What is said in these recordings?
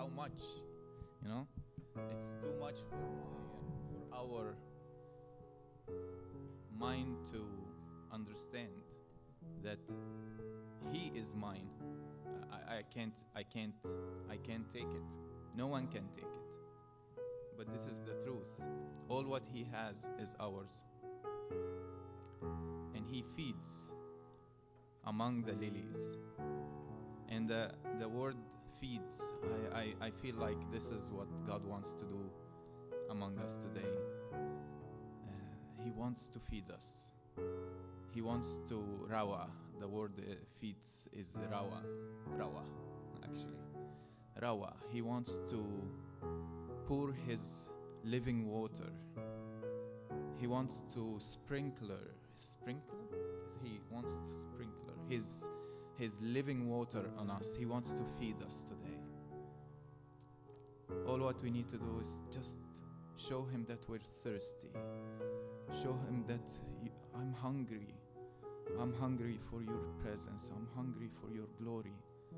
how much, you know, it's too much for our mind to understand that He is mine. I can't take it. No one can take it. But this is the truth. All what He has is ours. And He feeds among the lilies. And the word feeds, I feel like this is what God wants to do among us today. He wants to feed us. He wants to rawa. The word feeds is rawa actually. Rawa. He wants to pour His living water. He wants to sprinkle. He wants to sprinkle His living water on us. He wants to feed us today. All what we need to do is just show Him that we're thirsty. Show Him that I'm hungry. I'm hungry for Your presence. I'm hungry for Your glory.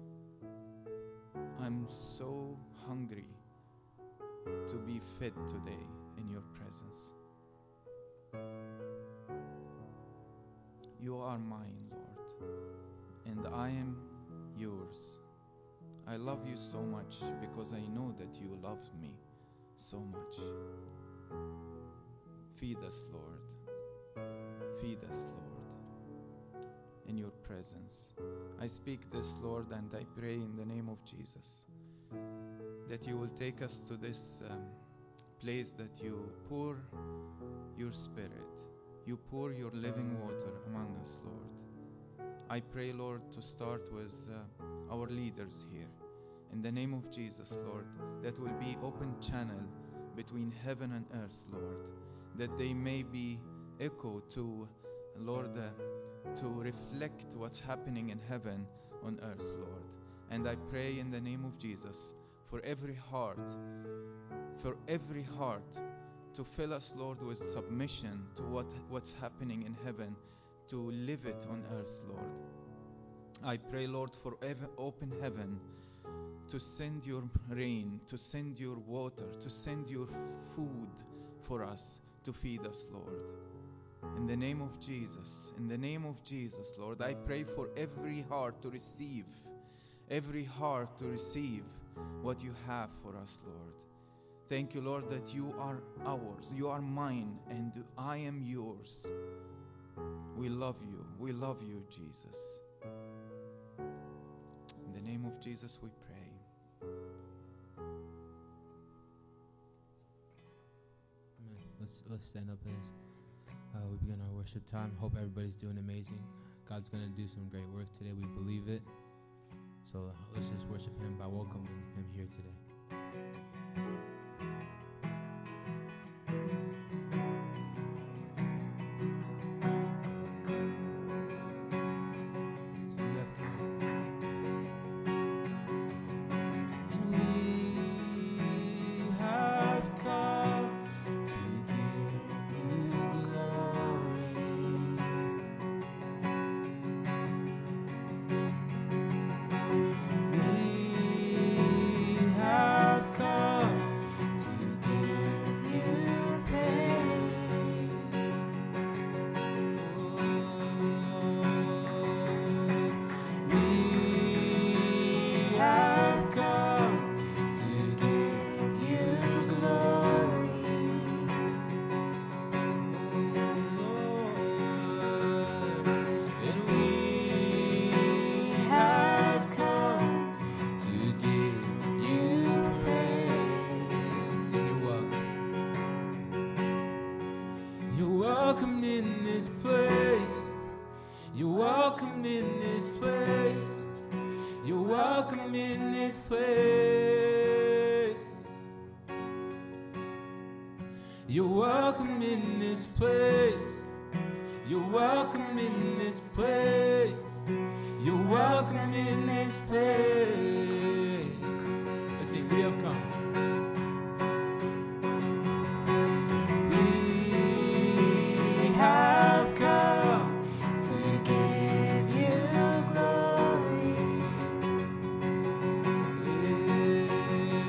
I'm so hungry to be fed today in Your presence. You are mine, Lord, and I am Yours. I love You so much because I know that You love me so much. Feed us, Lord. Feed us, Lord, in Your presence. I speak this, Lord, and I pray in the name of Jesus that You will take us to this place that You pour Your Spirit. You pour Your living water among us, Lord. I pray, Lord, to start with our leaders here. In the name of Jesus, Lord, that will be open channel between heaven and earth, Lord, that they may be echo to, Lord, to reflect what's happening in heaven on earth, Lord. And I pray in the name of Jesus for every heart to fill us, Lord, with submission to what's happening in heaven, to live it on earth, Lord. I pray, Lord, for open heaven, to send Your rain, to send Your water, to send Your food for us, to feed us, Lord. In the name of Jesus, Lord, I pray for every heart to receive what You have for us, Lord. Thank You, Lord, that You are ours, You are mine, and I am Yours. We love You, Jesus. In the name of Jesus we pray. Amen. Let's stand up as we begin our worship time. Hope everybody's doing amazing. God's going to do some great work today. We believe it. So let's just worship Him by welcoming Him here today. You're welcome in this place. You're welcome in this place. You're welcome in this place. Let's sing, we have come. We have come to give You glory.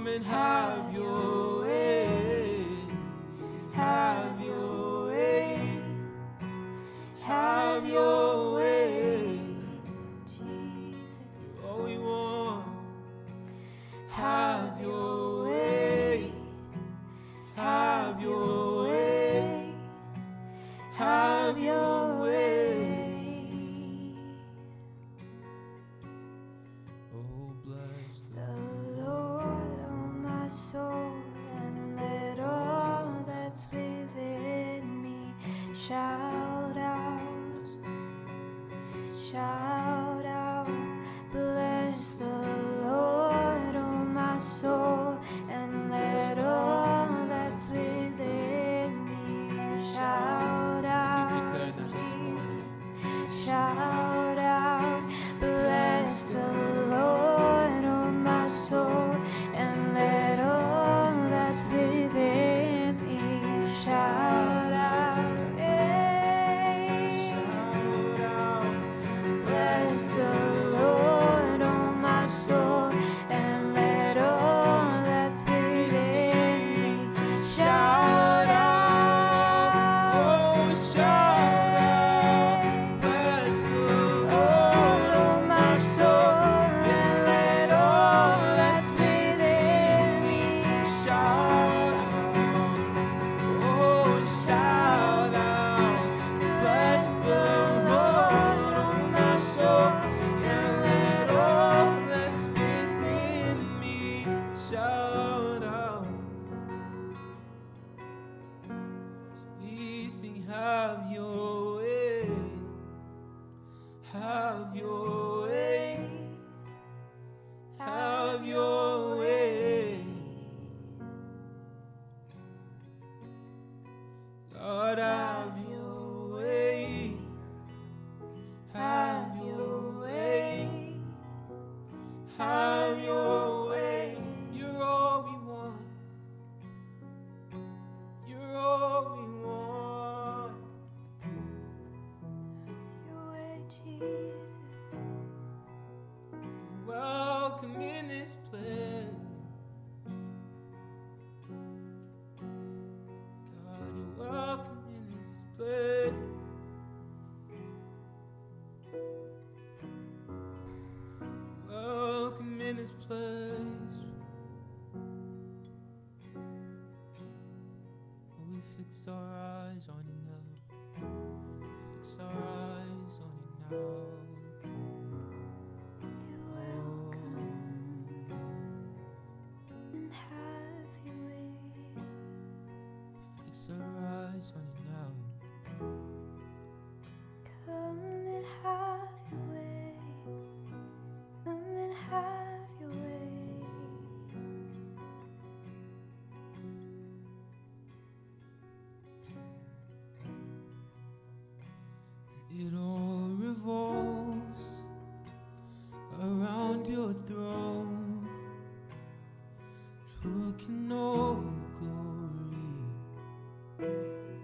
Come and have your way. Have your way. Have your way. Jesus. You're all we want. Have your way. Have your way. Have your way. Oh, bless The Lord, oh my soul, and let all that's within me shout out, shout out. Bless the Lord, oh my soul, and let all that's within me shout out. Keep declaring that this morning. Jesus, shout out. Bless the Lord, oh my soul, and let all that's within me shout out. Hey. Shout out. Bless the Lord, oh my soul, and let all that's within me shout out. Oh, shout out. Bless the Lord, oh my soul, and let all that's within me shout out. Oh, shout out. Bless the Lord, oh my soul, and let all that's within me shout out. We sing, have your way. Have your way. Have your way. God, have your way. Have your way. Have your way. You're all we want. You're all we want. your way, Jesus. Welcome in this place. God, you're welcome in this place. Welcome in this place. We fix our eyes on you now. Fix our eyes on you now. You're welcome, and have your way. Fix our eyes on you now. Come and have your way. Come and have your way. It all revolves around your throne. Who can know glory?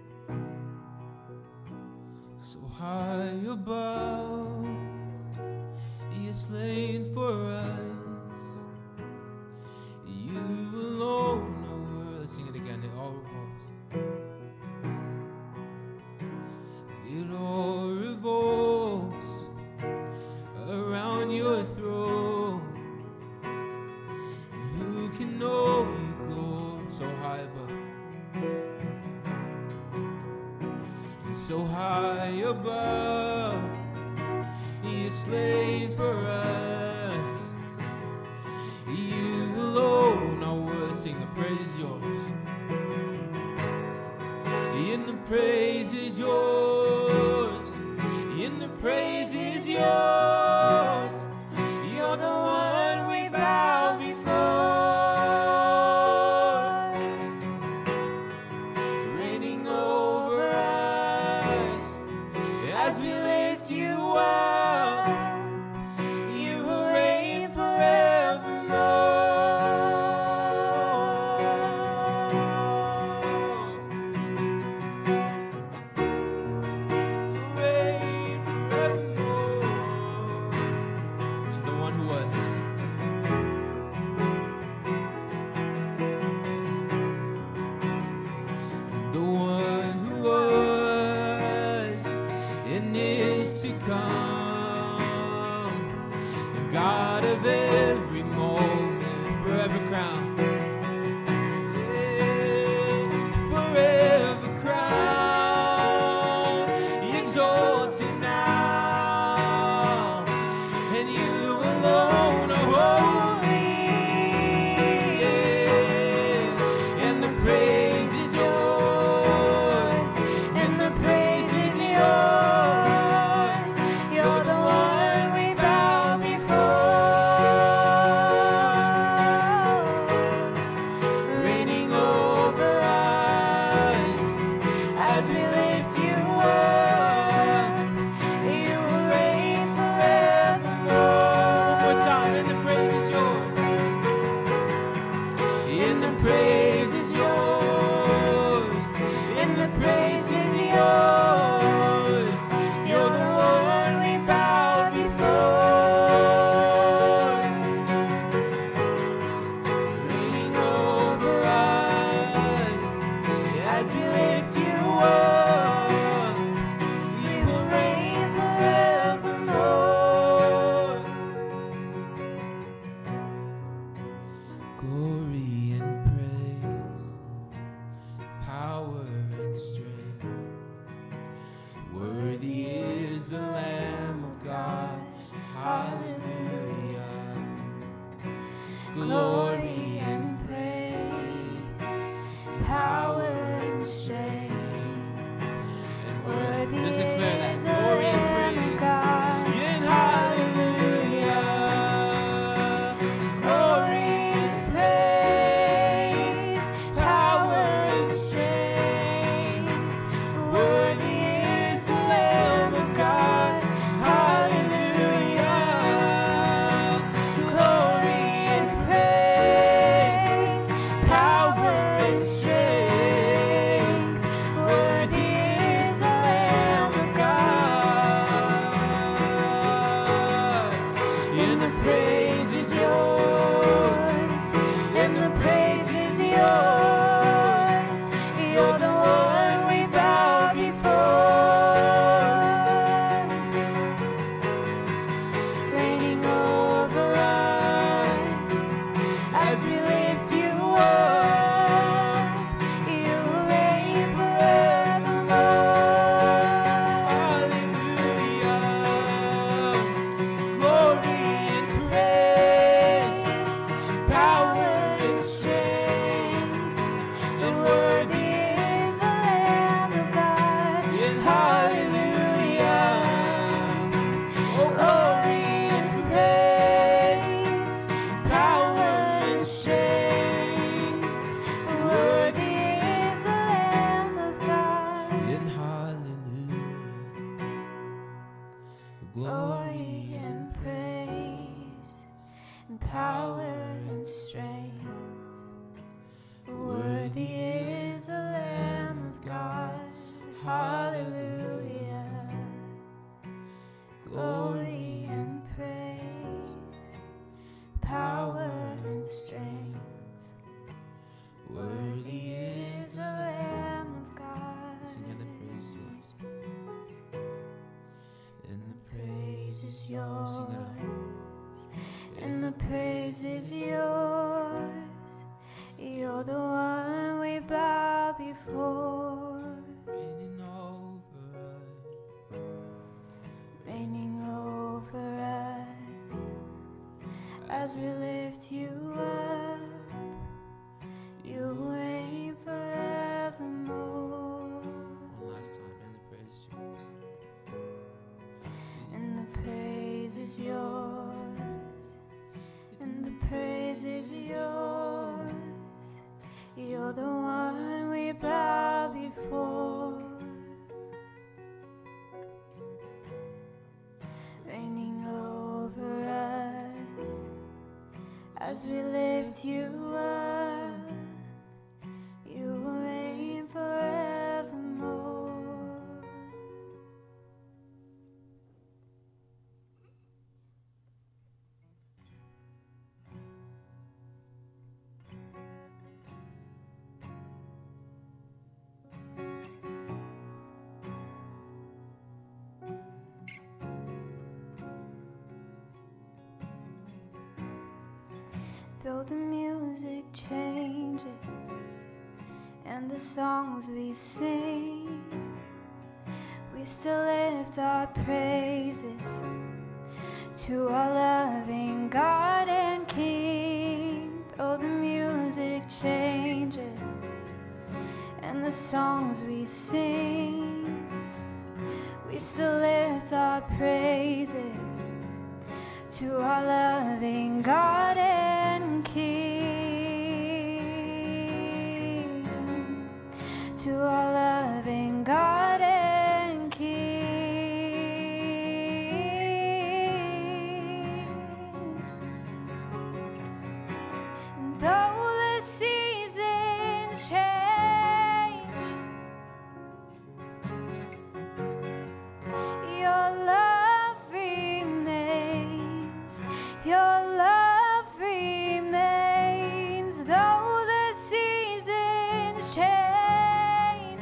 So high above, you're slain for us. You alone are worth. Sing it again. It all revolves. It all revolves around your throne. Who can know you, glory, so high above, so high above, you're slain for us. You alone are worth. Sing, the praise is yours. In the praise is yours. In the praise is yours. You're the one we bow before. Reigning over us as we lift you up. Glory and praise, power and strength. Worthy is the Lamb of God. Hallelujah. Glory and praise, power and strength. And worthy is the Lamb of God. And hallelujah. Glory and praise, power and strength. Worthy is the Lamb of God. Hallelujah. Glory and praise, power and strength. Worthy is the Lamb of God. And the praise is yours. And the praise is yours. You're the one we bow before. Reigning over us as we lift you up. You reign forevermore. Hallelujah. Glory and praise, power and strength. And worthy is the Lamb of God. And hallelujah. Oh, glory and praise, power and strength. Worthy is the Lamb of God. And hallelujah. Glory and praise, and power and strength. Worthy is the Lamb of God. Hallelujah. Glory and praise, power and strength. Worthy is the Lamb of God. Sing, and the praise is yours. And the praise is yours. You're the one we bow before. Reigning over us as we lift you up. You reign forevermore. One last time, and the praise is yours. And the praise is yours. You're the one we bow before. Reigning over us as we lift you up. You reign forevermore. Though the music changes and the songs we sing, we still lift our praises to our loving God and King. Though the music changes and the songs we sing, we still lift our praises to our loving God and King, to our loving God and King. And though the seasons change, your love remains. Your love remains. Though the seasons change,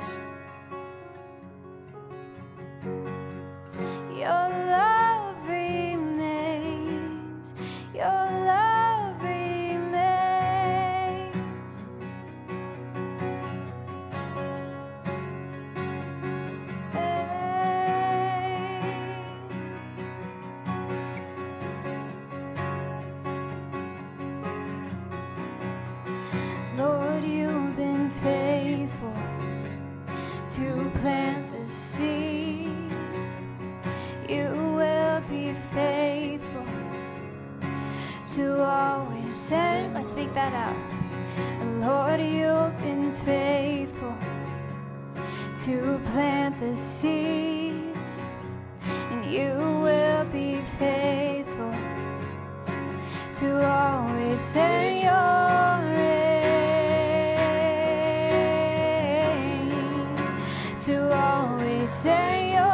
that out. Lord, you've been faithful to plant the seeds, and you will be faithful to always send your rain, to always send your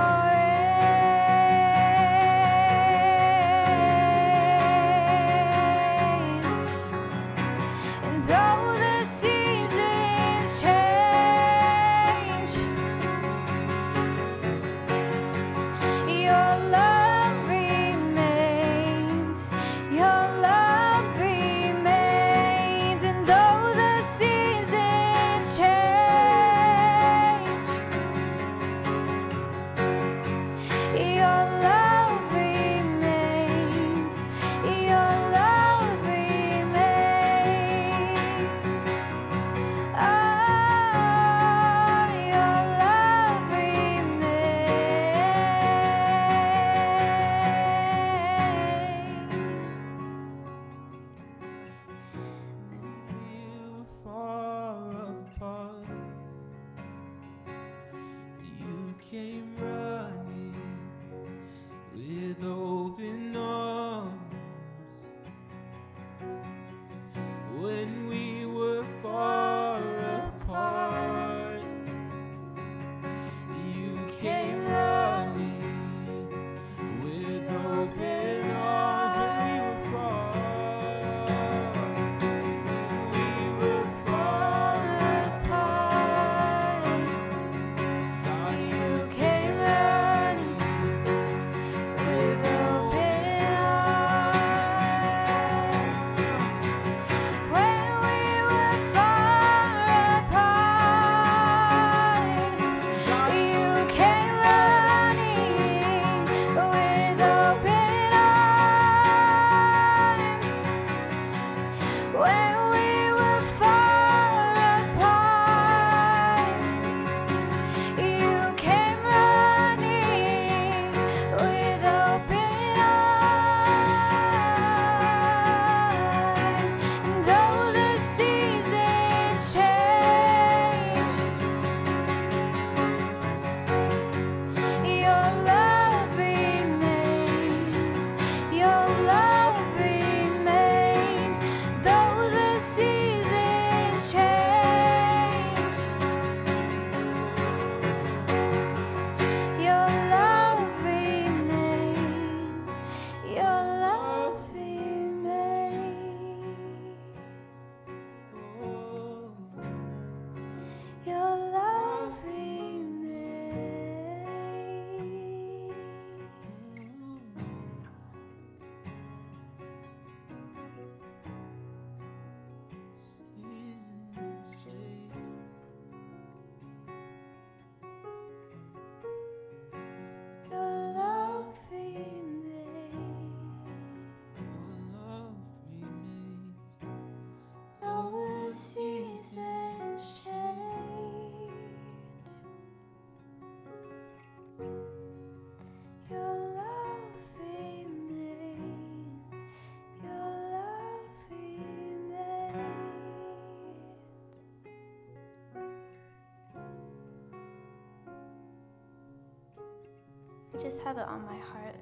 I just have it on my heart.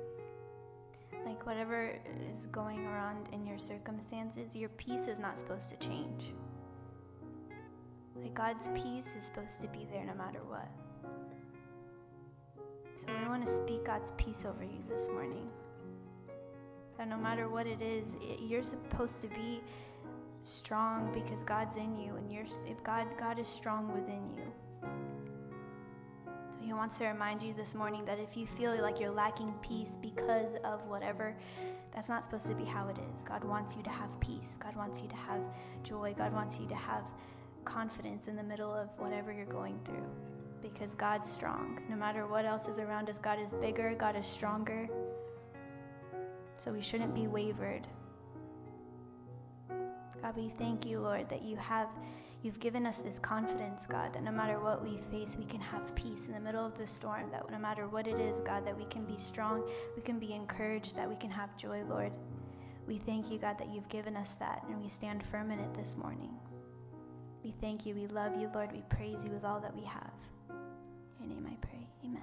Like whatever is going around in your circumstances, your peace is not supposed to change. Like God's peace is supposed to be there no matter what. So we want to speak God's peace over you this morning. That no matter what it is, you're supposed to be strong because God's in you, and if God is strong within you. So He wants to remind you this morning that if you feel like you're lacking peace because of whatever, that's not supposed to be how it is. God wants you to have peace. God wants you to have joy. God wants you to have confidence in the middle of whatever you're going through, because God's strong. No matter what else is around us, God is bigger, God is stronger. So we shouldn't be wavered. God, we thank you, Lord, that you've given us this confidence, God, that no matter what we face, we can have peace in the middle of the storm, that no matter what it is, God, that we can be strong, we can be encouraged, that we can have joy, Lord. We thank you, God, that you've given us that, and we stand firm in it this morning. We thank you. We love you, Lord. We praise you with all that we have. In your name I pray. Amen.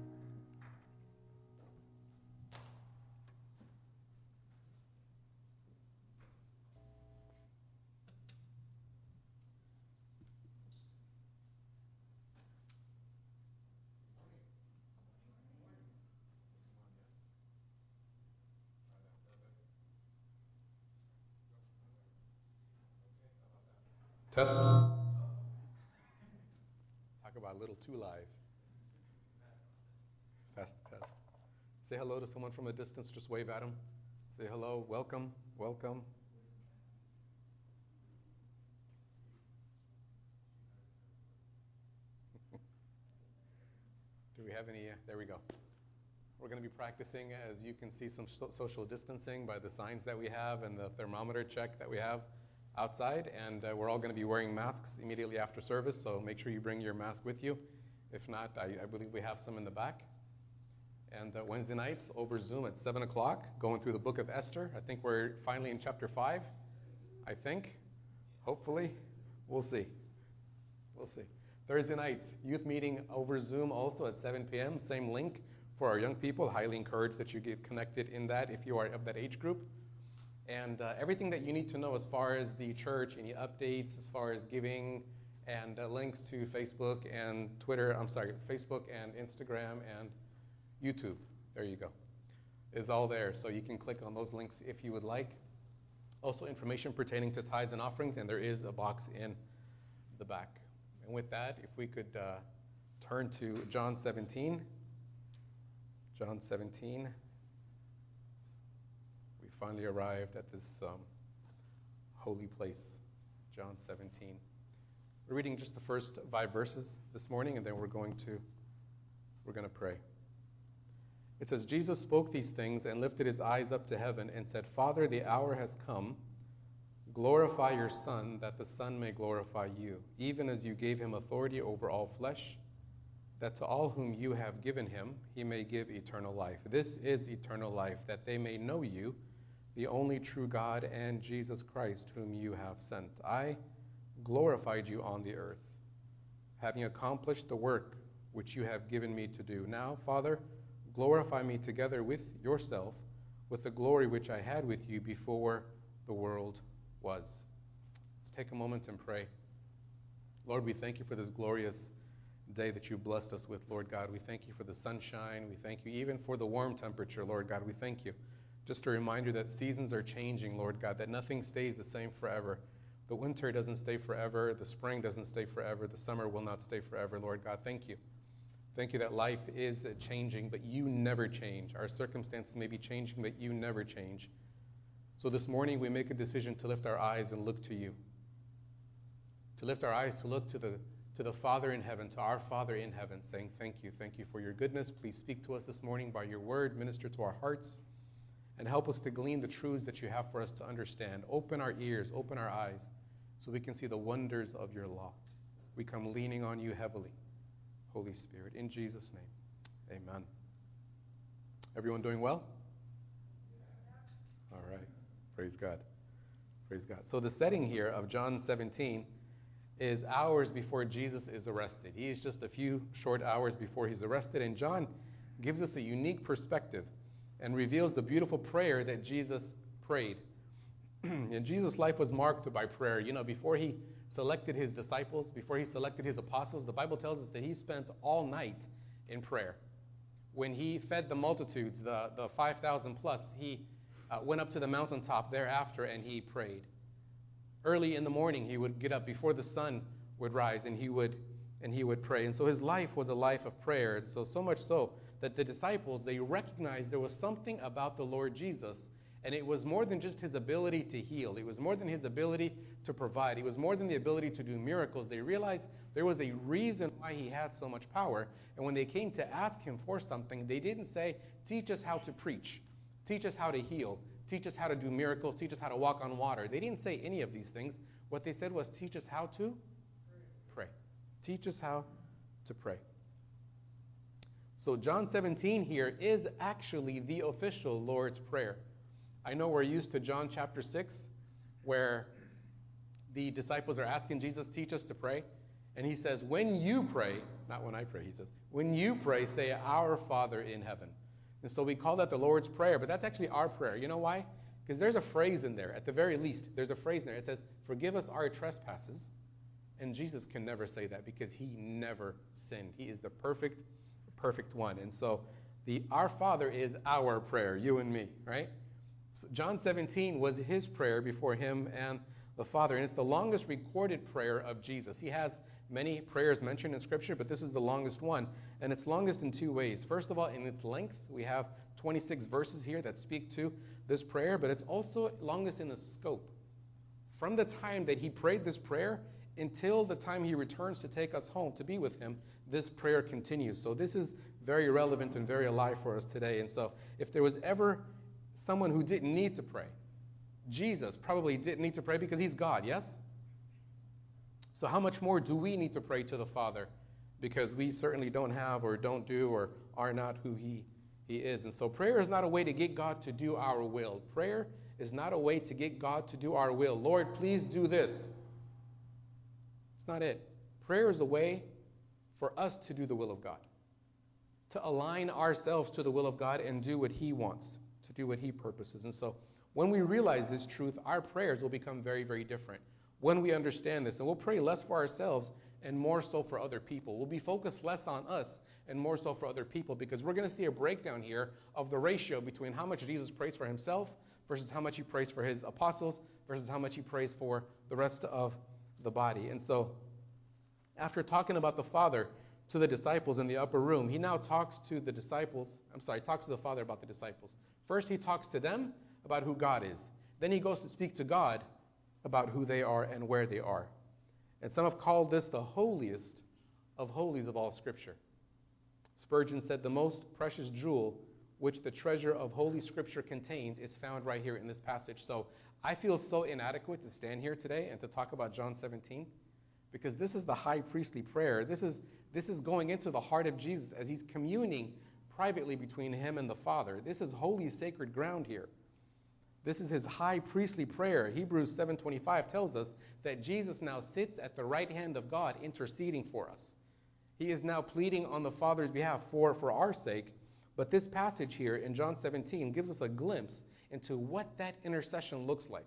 Test. Talk about a little too live. Pass the test. Say hello to someone from a distance. Just wave at them. Say hello. Welcome. Welcome. Do we have any? There we go. We're going to be practicing, as you can see, some social distancing by the signs that we have and the thermometer check that we have outside, and we're all going to be wearing masks immediately after service, so make sure you bring your mask with you. If not, I believe we have some in the back. And Wednesday nights over Zoom at 7 o'clock, going through the book of Esther. I think we're finally in chapter 5, I think. Hopefully. We'll see. We'll see. Thursday nights, youth meeting over Zoom also at 7 p.m. Same link for our young people. Highly encourage that you get connected in that if you are of that age group. And everything that you need to know as far as the church, any updates as far as giving, and links to Facebook and Facebook and Instagram and YouTube, there you go, is all there. So you can click on those links if you would like. Also information pertaining to tithes and offerings, and there is a box in the back. And with that, if we could turn to John 17. John 17. We finally arrived at this holy place, John 17. We're reading just the first 5 verses this morning, and then we're going to pray. It says, Jesus spoke these things and lifted his eyes up to heaven and said, Father, the hour has come. Glorify your Son, that the Son may glorify you, even as you gave him authority over all flesh, that to all whom you have given him, he may give eternal life. This is eternal life, that they may know you, the only true God, and Jesus Christ, whom you have sent. I glorified you on the earth, having accomplished the work which you have given me to do. Now, Father, glorify me together with yourself, with the glory which I had with you before the world was. Let's take a moment and pray. Lord, we thank you for this glorious day that you blessed us with, Lord God. We thank you for the sunshine. We thank you even for the warm temperature, Lord God. We thank you. Just a reminder that seasons are changing, Lord God, that nothing stays the same forever. The winter doesn't stay forever. The spring doesn't stay forever. The summer will not stay forever, Lord God. Thank you. Thank you that life is changing, but you never change. Our circumstances may be changing, but you never change. So this morning we make a decision to lift our eyes and look to you. To lift our eyes to look to the Father in heaven, to our Father in heaven, saying thank you for your goodness. Please speak to us this morning by your word, minister to our hearts, and help us to glean the truths that you have for us to understand. Open our ears, open our eyes, so we can see the wonders of your law. We come leaning on you heavily, Holy Spirit, in Jesus' name, amen. Everyone doing well? All right, praise God. Praise God. So the setting here of John 17 is hours before Jesus is arrested. He is just a few short hours before he's arrested, and John gives us a unique perspective and reveals the beautiful prayer that Jesus prayed. And Jesus' life was marked by prayer. You know, before he selected his disciples, before he selected his apostles, the Bible tells us that he spent all night in prayer. When he fed the multitudes, the 5,000 plus, he went up to the mountaintop thereafter and he prayed. Early in the morning, he would get up before the sun would rise, and he would pray. And so his life was a life of prayer. And so much so that the disciples, they recognized there was something about the Lord Jesus, and it was more than just his ability to heal. It was more than his ability to provide. It was more than the ability to do miracles. They realized there was a reason why he had so much power. And when they came to ask him for something, they didn't say, teach us how to preach, teach us how to heal, teach us how to do miracles, teach us how to walk on water. They didn't say any of these things. What they said was, teach us how to pray. Teach us how to pray. So John 17 here is actually the official Lord's Prayer. I know we're used to John chapter 6, where the disciples are asking Jesus, teach us to pray. And he says, when you pray, not when I pray, he says, when you pray, say, our Father in heaven. And so we call that the Lord's Prayer, but that's actually our prayer. You know why? Because there's a phrase in there. At the very least, there's a phrase in there. It says, forgive us our trespasses. And Jesus can never say that because he never sinned. He is the perfect one. And so our Father is our prayer, you and me, right? So John 17 was his prayer before him and the Father. And it's the longest recorded prayer of Jesus. He has many prayers mentioned in Scripture, but this is the longest one. And it's longest in two ways. First of all, in its length, we have 26 verses here that speak to this prayer, but it's also longest in the scope. From the time that he prayed this prayer until the time he returns to take us home to be with him, this prayer continues. So this is very relevant and very alive for us today. And so if there was ever someone who didn't need to pray, Jesus probably didn't need to pray because he's God, yes? So how much more do we need to pray to the Father? Because we certainly don't have or don't do or are not who he is. And so prayer is not a way to get God to do our will. Prayer is not a way to get God to do our will. Lord, please do this. It's not it. Prayer is a way for us to do the will of God, to align ourselves to the will of God and do what he wants, to do what he purposes. And so when we realize this truth, our prayers will become very, very different. When we understand this, and we'll pray less for ourselves and more so for other people. We'll be focused less on us and more so for other people, because we're going to see a breakdown here of the ratio between how much Jesus prays for himself versus how much he prays for his apostles versus how much he prays for the rest of the body. And so after talking about the Father to the disciples in the upper room, he now talks to the Father about the disciples. First, he talks to them about who God is. Then he goes to speak to God about who they are and where they are. And some have called this the holiest of holies of all Scripture. Spurgeon said, the most precious jewel which the treasure of Holy Scripture contains is found right here in this passage. So I feel so inadequate to stand here today and to talk about John 17, because this is the high priestly prayer. This is going into the heart of Jesus as he's communing privately between him and the Father. This is holy, sacred ground here. This is his high priestly prayer. Hebrews 7:25 tells us that Jesus now sits at the right hand of God interceding for us. He is now pleading on the Father's behalf for our sake. But this passage here in John 17 gives us a glimpse into what that intercession looks like.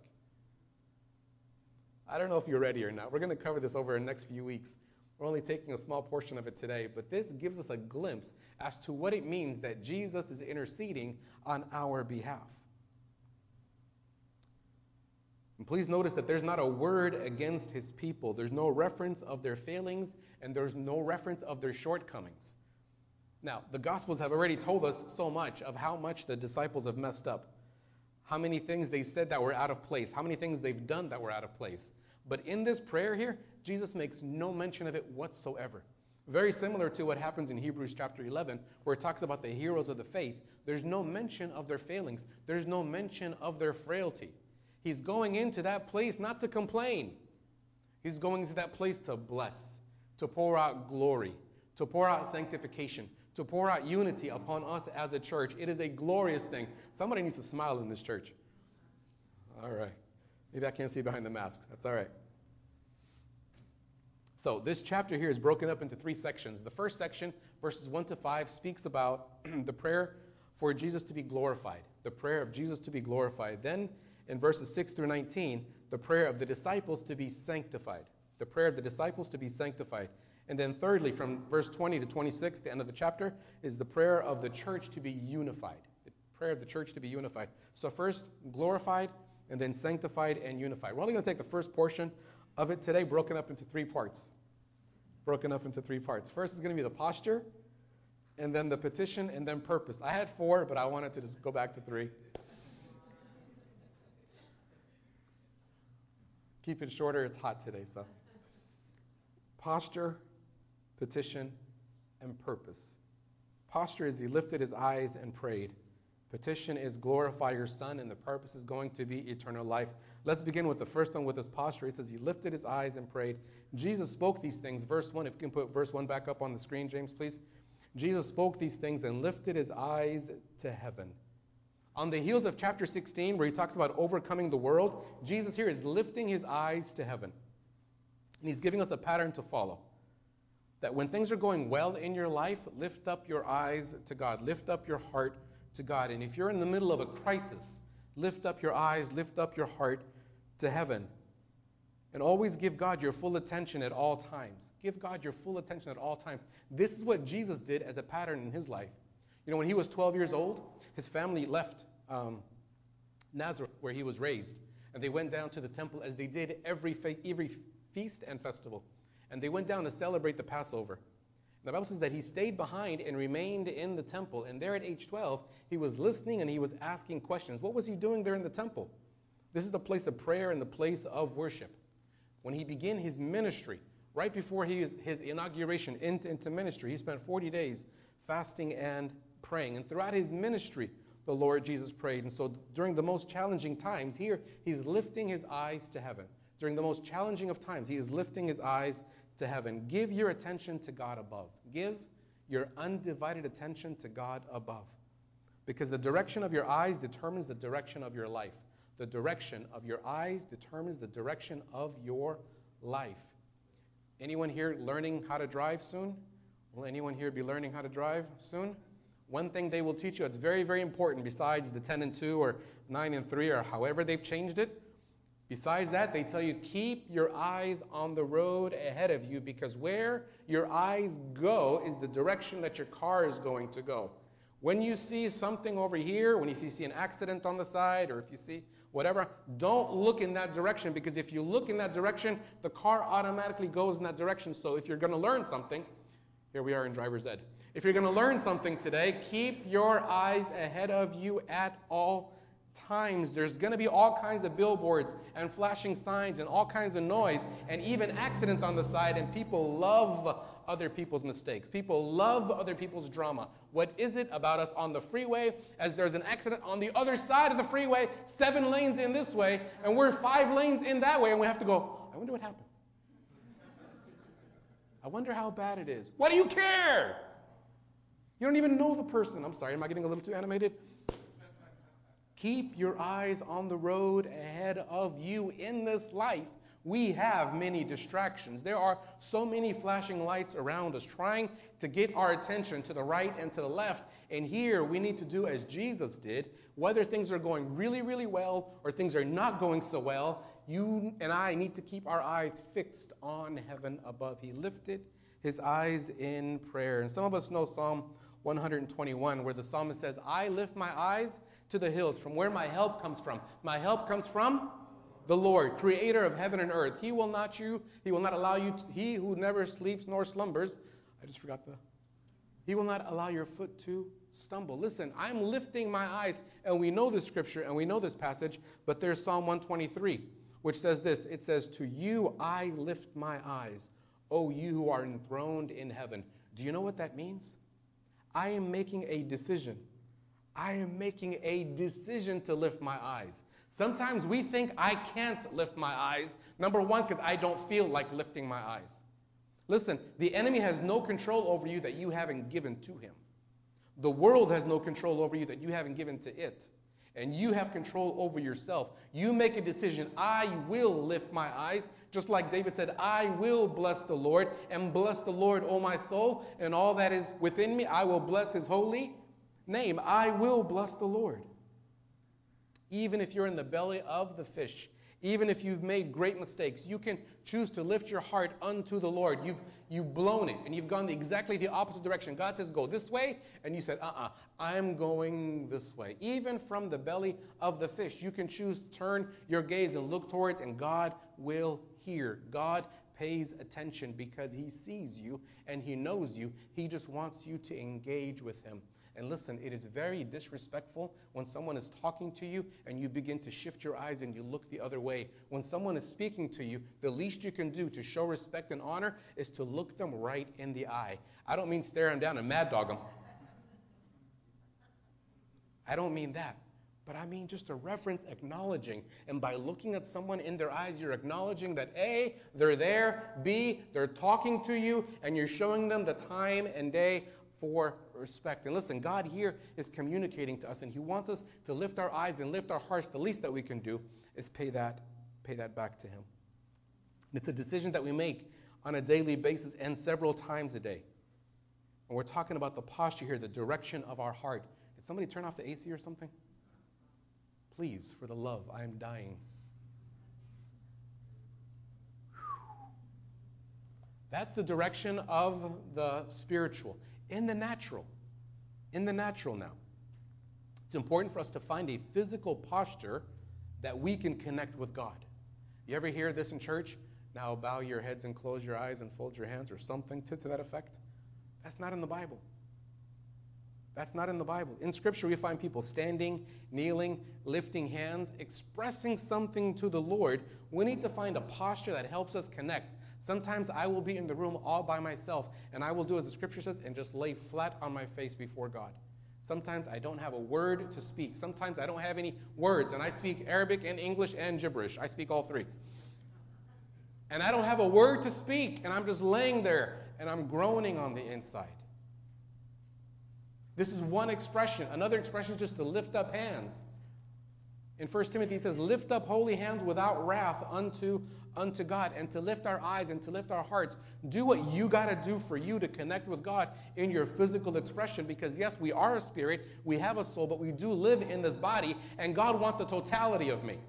I don't know if you're ready or not. We're going to cover this over the next few weeks. We're only taking a small portion of it today, but this gives us a glimpse as to what it means that Jesus is interceding on our behalf. And please notice that there's not a word against his people. There's no reference of their failings, and there's no reference of their shortcomings. Now, the Gospels have already told us so much of how much the disciples have messed up, how many things they said that were out of place, how many things they've done that were out of place. But in this prayer here, Jesus makes no mention of it whatsoever. Very similar to what happens in Hebrews chapter 11, where it talks about the heroes of the faith. There's no mention of their failings. There's no mention of their frailty. He's going into that place not to complain. He's going into that place to bless, to pour out glory, to pour out sanctification, to pour out unity upon us as a church. It is a glorious thing. Somebody needs to smile in this church. All right. Maybe I can't see behind the mask. That's all right. So this chapter here is broken up into three sections. The first section, verses 1 to 5, speaks about the prayer for Jesus to be glorified, the prayer of Jesus to be glorified. Then in verses 6 through 19, the prayer of the disciples to be sanctified, the prayer of the disciples to be sanctified. And then thirdly, from verse 20 to 26, the end of the chapter, is the prayer of the church to be unified, the prayer of the church to be unified. So first, glorified, and then sanctified and unified. We're only going to take the first portion of it today, broken up into three parts. First is going to be the posture, and then the petition, and then purpose. I had 4, but I wanted to just go back to 3. Keep it shorter. It's hot today, so. Posture, petition, and purpose. Posture is he lifted his eyes and prayed. Petition is glorify your Son, and the purpose is going to be eternal life. Let's begin with the first one with his posture. He says he lifted his eyes and prayed. Jesus spoke these things. Verse 1, if you can put verse 1 back up on the screen, James, please. Jesus spoke these things and lifted his eyes to heaven. On the heels of chapter 16, where he talks about overcoming the world, Jesus here is lifting his eyes to heaven. And he's giving us a pattern to follow. That when things are going well in your life, lift up your eyes to God. Lift up your heart to God. And if you're in the middle of a crisis, lift up your eyes, lift up your heart to heaven. And always give God your full attention at all times. Give God your full attention at all times. This is what Jesus did as a pattern in his life. You know, when he was 12 years old, his family left Nazareth, where he was raised. And they went down to the temple as they did every feast and festival. And they went down to celebrate the Passover. And the Bible says that he stayed behind and remained in the temple. And there at age 12, he was listening and he was asking questions. What was he doing there in the temple? This is the place of prayer and the place of worship. When he began his ministry, right before his inauguration into ministry, he spent 40 days fasting and praying. And throughout his ministry, the Lord Jesus prayed. And so during the most challenging times, here he's lifting his eyes to heaven. During the most challenging of times, he is lifting his eyes to heaven. Give your attention to God above. Give your undivided attention to God above. Because the direction of your eyes determines the direction of your life. The direction of your eyes determines the direction of your life. Anyone here learning how to drive soon? Will anyone here be learning how to drive soon? One thing they will teach you, it's very, very important besides the 10 and 2 or 9 and 3 or however they've changed it. Besides that, they tell you keep your eyes on the road ahead of you because where your eyes go is the direction that your car is going to go. When you see something over here, if you see an accident on the side or if you see whatever, don't look in that direction because if you look in that direction, the car automatically goes in that direction. So if you're going to learn something, here we are in driver's ed. If you're going to learn something today, keep your eyes ahead of you at all times. There's going to be all kinds of billboards and flashing signs and all kinds of noise and even accidents on the side, and people love other people's mistakes. People love other people's drama. What is it about us on the freeway as there's an accident on the other side of the freeway, 7 lanes in this way, and we're 5 lanes in that way, and we have to go, I wonder what happened. I wonder how bad it is. What do you care? You don't even know the person. I'm sorry, am I getting a little too animated? Keep your eyes on the road ahead of you. In this life, we have many distractions. There are so many flashing lights around us trying to get our attention to the right and to the left. And here we need to do as Jesus did. Whether things are going really, really well or things are not going so well, you and I need to keep our eyes fixed on heaven above. He lifted his eyes in prayer. And some of us know Psalm 121, where the psalmist says, I lift my eyes to the hills, from where my help comes from. My help comes from the Lord, creator of heaven and earth. He will not allow you, he who never sleeps nor slumbers. He will not allow your foot to stumble. Listen, I'm lifting my eyes, and we know this scripture and we know this passage, but there's Psalm 123, which says this. It says, to you I lift my eyes, O you who are enthroned in heaven. Do you know what that means? I am making a decision. I am making a decision to lift my eyes. Sometimes we think I can't lift my eyes. Number one, because I don't feel like lifting my eyes. Listen, the enemy has no control over you that you haven't given to him. The world has no control over you that you haven't given to it. And you have control over yourself. You make a decision. I will lift my eyes. Just like David said, I will bless the Lord. And bless the Lord, O my soul, and all that is within me. I will bless his holy name. I will bless the Lord. Even if you're in the belly of the fish, even if you've made great mistakes, you can choose to lift your heart unto the Lord. You've blown it, and you've gone exactly the opposite direction. God says, go this way, and you said, I'm going this way. Even from the belly of the fish, you can choose to turn your gaze and look towards, and God will hear. God pays attention because he sees you, and he knows you. He just wants you to engage with him. And listen, it is very disrespectful when someone is talking to you and you begin to shift your eyes and you look the other way. When someone is speaking to you, the least you can do to show respect and honor is to look them right in the eye. I don't mean stare them down and mad dog them. I don't mean that. But I mean just a reverence, acknowledging. And by looking at someone in their eyes, you're acknowledging that A, they're there, B, they're talking to you, and you're showing them the time and day for respect. And listen, God here is communicating to us, and he wants us to lift our eyes and lift our hearts. The least that we can do is pay that back to him. And it's a decision that we make on a daily basis and several times a day. And we're talking about the posture here, the direction of our heart. Did somebody turn off the AC or something? Please, for the love, I am dying. That's the direction of the spiritual. In the natural now. It's important for us to find a physical posture that we can connect with God. You ever hear this in church? Now bow your heads and close your eyes and fold your hands or something to that effect. That's not in the Bible. That's not in the Bible. In Scripture, we find people standing, kneeling, lifting hands, expressing something to the Lord. We need to find a posture that helps us connect. Sometimes I will be in the room all by myself, and I will do as the Scripture says and just lay flat on my face before God. Sometimes I don't have a word to speak. Sometimes I don't have any words, and I speak Arabic and English and gibberish. I speak all three. And I don't have a word to speak, and I'm just laying there, and I'm groaning on the inside. This is one expression. Another expression is just to lift up hands. In 1 Timothy it says, lift up holy hands without wrath unto God, and to lift our eyes and to lift our hearts. Do what you got to do for you to connect with God in your physical expression, because yes, we are a spirit, we have a soul, but we do live in this body, and God wants the totality of me.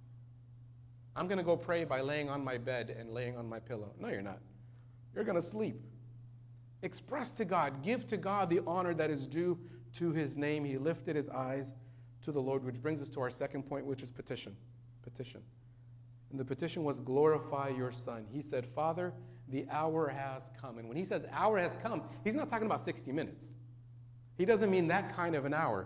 I'm going to go pray by laying on my bed and laying on my pillow. No, you're not. You're going to sleep. Express to God, give to God the honor that is due to his name. He lifted his eyes to the Lord, which brings us to our second point, which is petition. Petition. And the petition was, glorify your Son. He said, Father, the hour has come. And when he says hour has come, he's not talking about 60 minutes. He doesn't mean that kind of an hour.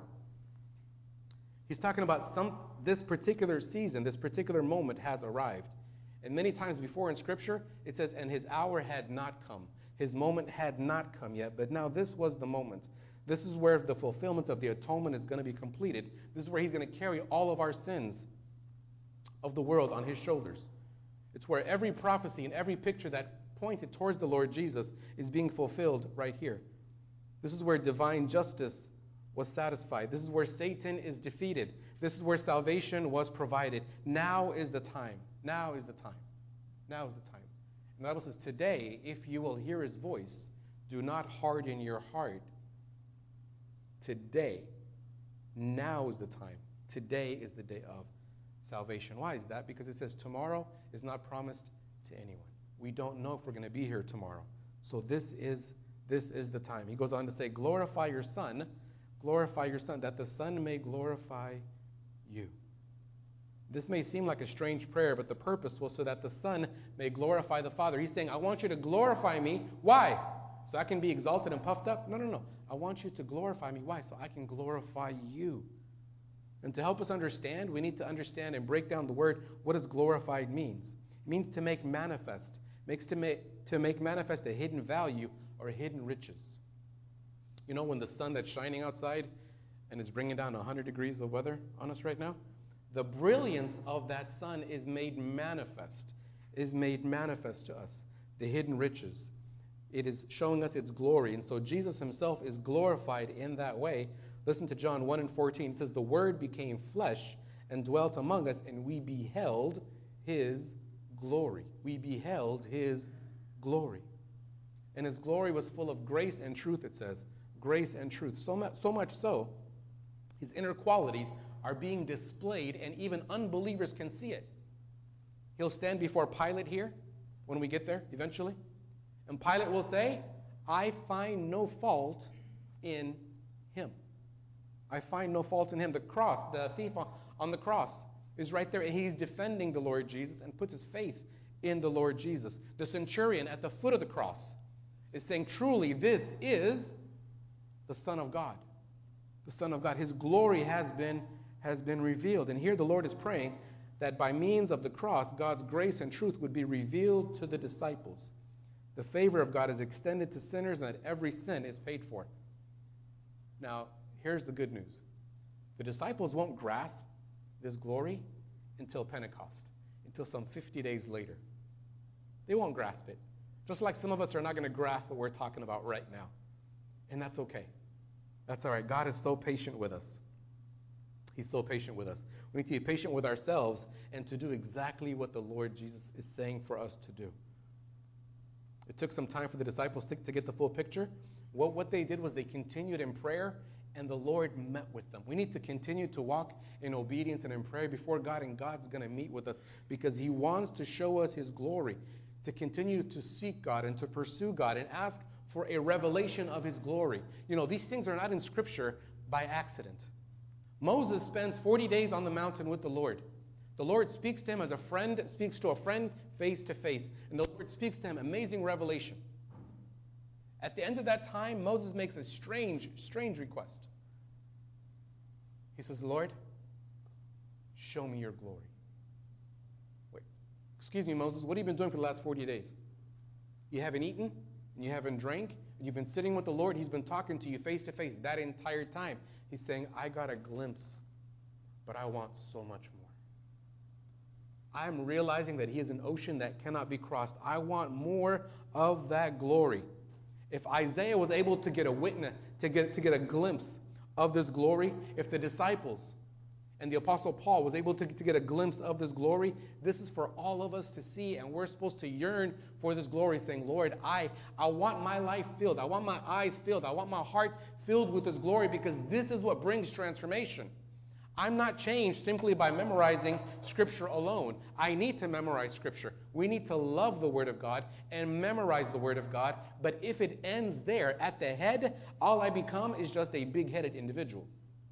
He's talking about this particular season, this particular moment has arrived. And many times before in Scripture, it says, and his hour had not come. His moment had not come yet, but now this was the moment. This is where the fulfillment of the atonement is going to be completed. This is where he's going to carry all of our sins of the world on his shoulders. It's where every prophecy and every picture that pointed towards the Lord Jesus is being fulfilled right here. This is where divine justice was satisfied. This is where Satan is defeated. This is where salvation was provided. Now is the time. Now is the time. Now is the time. And the Bible says, today, if you will hear his voice, do not harden your heart. Today, now is the time. Today is the day of salvation. Why is that? Because it says tomorrow is not promised to anyone. We don't know if we're going to be here tomorrow. So this is the time. He goes on to say, glorify your Son, that the Son may glorify you. This may seem like a strange prayer, but the purpose was so that the Son may glorify the Father. He's saying, I want you to glorify me. Why? So I can be exalted and puffed up? No. I want you to glorify me. Why? So I can glorify you. And to help us understand, we need to understand and break down the word, what does glorified means? It means to make manifest. To make manifest a hidden value or hidden riches. You know, when the sun that's shining outside and is bringing down 100 degrees of weather on us right now, the brilliance of that sun is made manifest to us, the hidden riches. It is showing us its glory. And so Jesus himself is glorified in that way. Listen to John 1:14. It says, the Word became flesh and dwelt among us, and we beheld his glory. We beheld his glory. And his glory was full of grace and truth, it says. Grace and truth. So much so, his inner qualities are being displayed, and even unbelievers can see it. He'll stand before Pilate here when we get there eventually. And Pilate will say, I find no fault in him. I find no fault in him. The cross, the thief on the cross is right there, and he's defending the Lord Jesus and puts his faith in the Lord Jesus. The centurion at the foot of the cross is saying, truly, this is the Son of God. The Son of God. His glory has been revealed. And here the Lord is praying that by means of the cross, God's grace and truth would be revealed to the disciples. The favor of God is extended to sinners, and that every sin is paid for. Now, here's the good news. The disciples won't grasp this glory until Pentecost, until some 50 days later. They won't grasp it. Just like some of us are not going to grasp what we're talking about right now. And that's okay. That's all right. God is so patient with us. He's so patient with us. We need to be patient with ourselves and to do exactly what the Lord Jesus is saying for us to do. It took some time for the disciples to get the full picture. What they did was they continued in prayer, and the Lord met with them. We need to continue to walk in obedience and in prayer before God, and God's going to meet with us because He wants to show us His glory, to continue to seek God and to pursue God and ask for a revelation of His glory. You know, these things are not in Scripture by accident. Moses spends 40 days on the mountain with the Lord. The Lord speaks to him as a friend speaks to a friend face to face. And the Lord speaks to him amazing revelation. At the end of that time, Moses makes a strange request. He says, Lord, show me your glory. Wait, excuse me, Moses, what have you been doing for the last 40 days? You haven't eaten, and you haven't drank, and you've been sitting with the Lord. He's been talking to you face to face that entire time. He's saying, I got a glimpse, but I want so much more. I'm realizing that He is an ocean that cannot be crossed. I want more of that glory. If Isaiah was able to get a witness, to get a glimpse of this glory, if the disciples and the Apostle Paul was able to get a glimpse of this glory, this is for all of us to see, and we're supposed to yearn for this glory, saying, Lord, I want my life filled. I want my eyes filled. I want my heart filled with this glory, because this is what brings transformation. I'm not changed simply by memorizing Scripture alone. I need to memorize Scripture. We need to love the Word of God and memorize the Word of God. But if it ends there at the head, all I become is just a big-headed individual.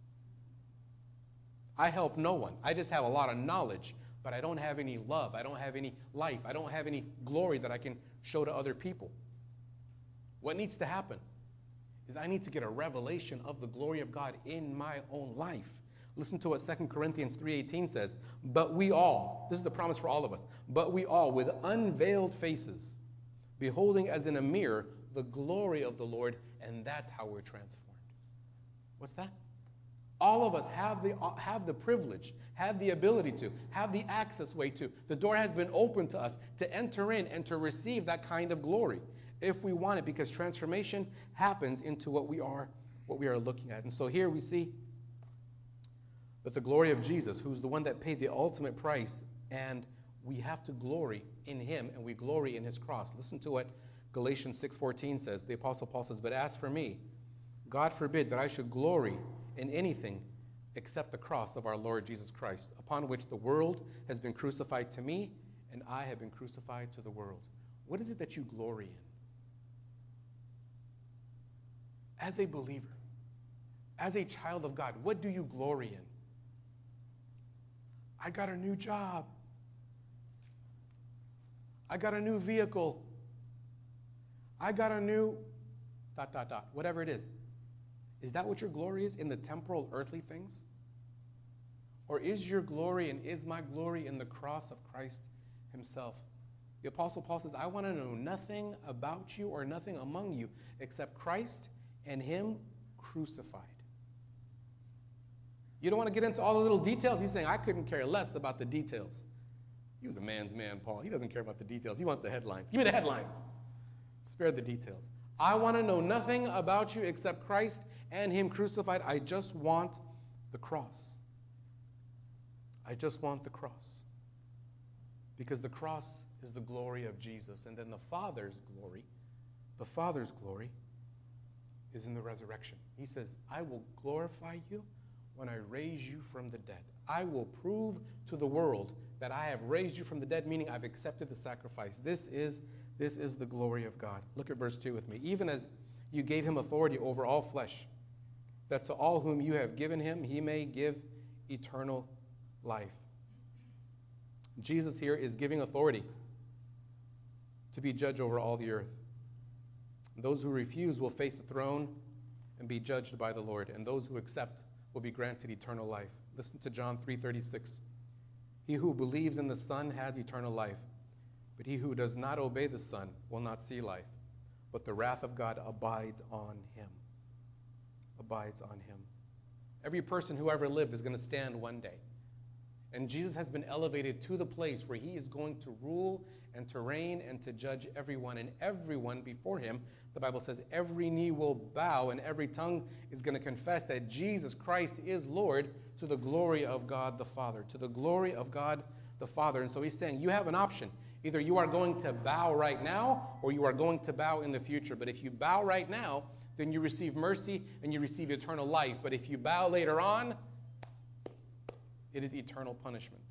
I help no one. I just have a lot of knowledge, but I don't have any love. I don't have any life. I don't have any glory that I can show to other people. What needs to happen is I need to get a revelation of the glory of God in my own life. Listen to what 2 Corinthians 3:18 says. But we all, this is the promise for all of us, but we all with unveiled faces, beholding as in a mirror the glory of the Lord, and that's how we're transformed. What's that? All of us have the privilege, have the ability to, have the access way to. The door has been opened to us to enter in and to receive that kind of glory if we want it, because transformation happens into what we are looking at. And so here we see that the glory of Jesus, who's the one that paid the ultimate price, and we have to glory in Him, and we glory in His cross. Listen to what Galatians 6:14 says. The Apostle Paul says, but as for me, God forbid that I should glory in anything except the cross of our Lord Jesus Christ, upon which the world has been crucified to me, and I have been crucified to the world. What is it that you glory in? As a believer, as a child of God, what do you glory in? I got a new job. I got a new vehicle. I got a new ... whatever it is. Is that what your glory is, in the temporal, earthly things? Or is your glory and is my glory in the cross of Christ Himself? The Apostle Paul says, I want to know nothing about you or nothing among you except Christ and Him crucified. You don't want to get into all the little details? He's saying, I couldn't care less about the details. He was a man's man, Paul. He doesn't care about the details. He wants the headlines. Give me the headlines. Spare the details. I want to know nothing about you except Christ and Him crucified. I just want the cross. I just want the cross. Because the cross is the glory of Jesus. And then the Father's glory is in the resurrection. He says, I will glorify you when I raise you from the dead. I will prove to the world that I have raised you from the dead, meaning I've accepted the sacrifice. This is the glory of God. Look at verse 2 with me. Even as you gave Him authority over all flesh, that to all whom you have given Him, He may give eternal life. Jesus here is giving authority to be judge over all the earth. Those who refuse will face the throne and be judged by the Lord, and those who accept will be granted eternal life. Listen to John 3:36. He who believes in the Son has eternal life, but he who does not obey the Son will not see life, but the wrath of God abides on him. Abides on him. Every person who ever lived is going to stand one day. And Jesus has been elevated to the place where he is going to rule and to reign and to judge everyone. And everyone before him, the Bible says, every knee will bow and every tongue is going to confess that Jesus Christ is Lord, to the glory of God the Father. To the glory of God the Father. And so he's saying, you have an option. Either you are going to bow right now or you are going to bow in the future. But if you bow right now, then you receive mercy and you receive eternal life. But if you bow later on, it is eternal punishment.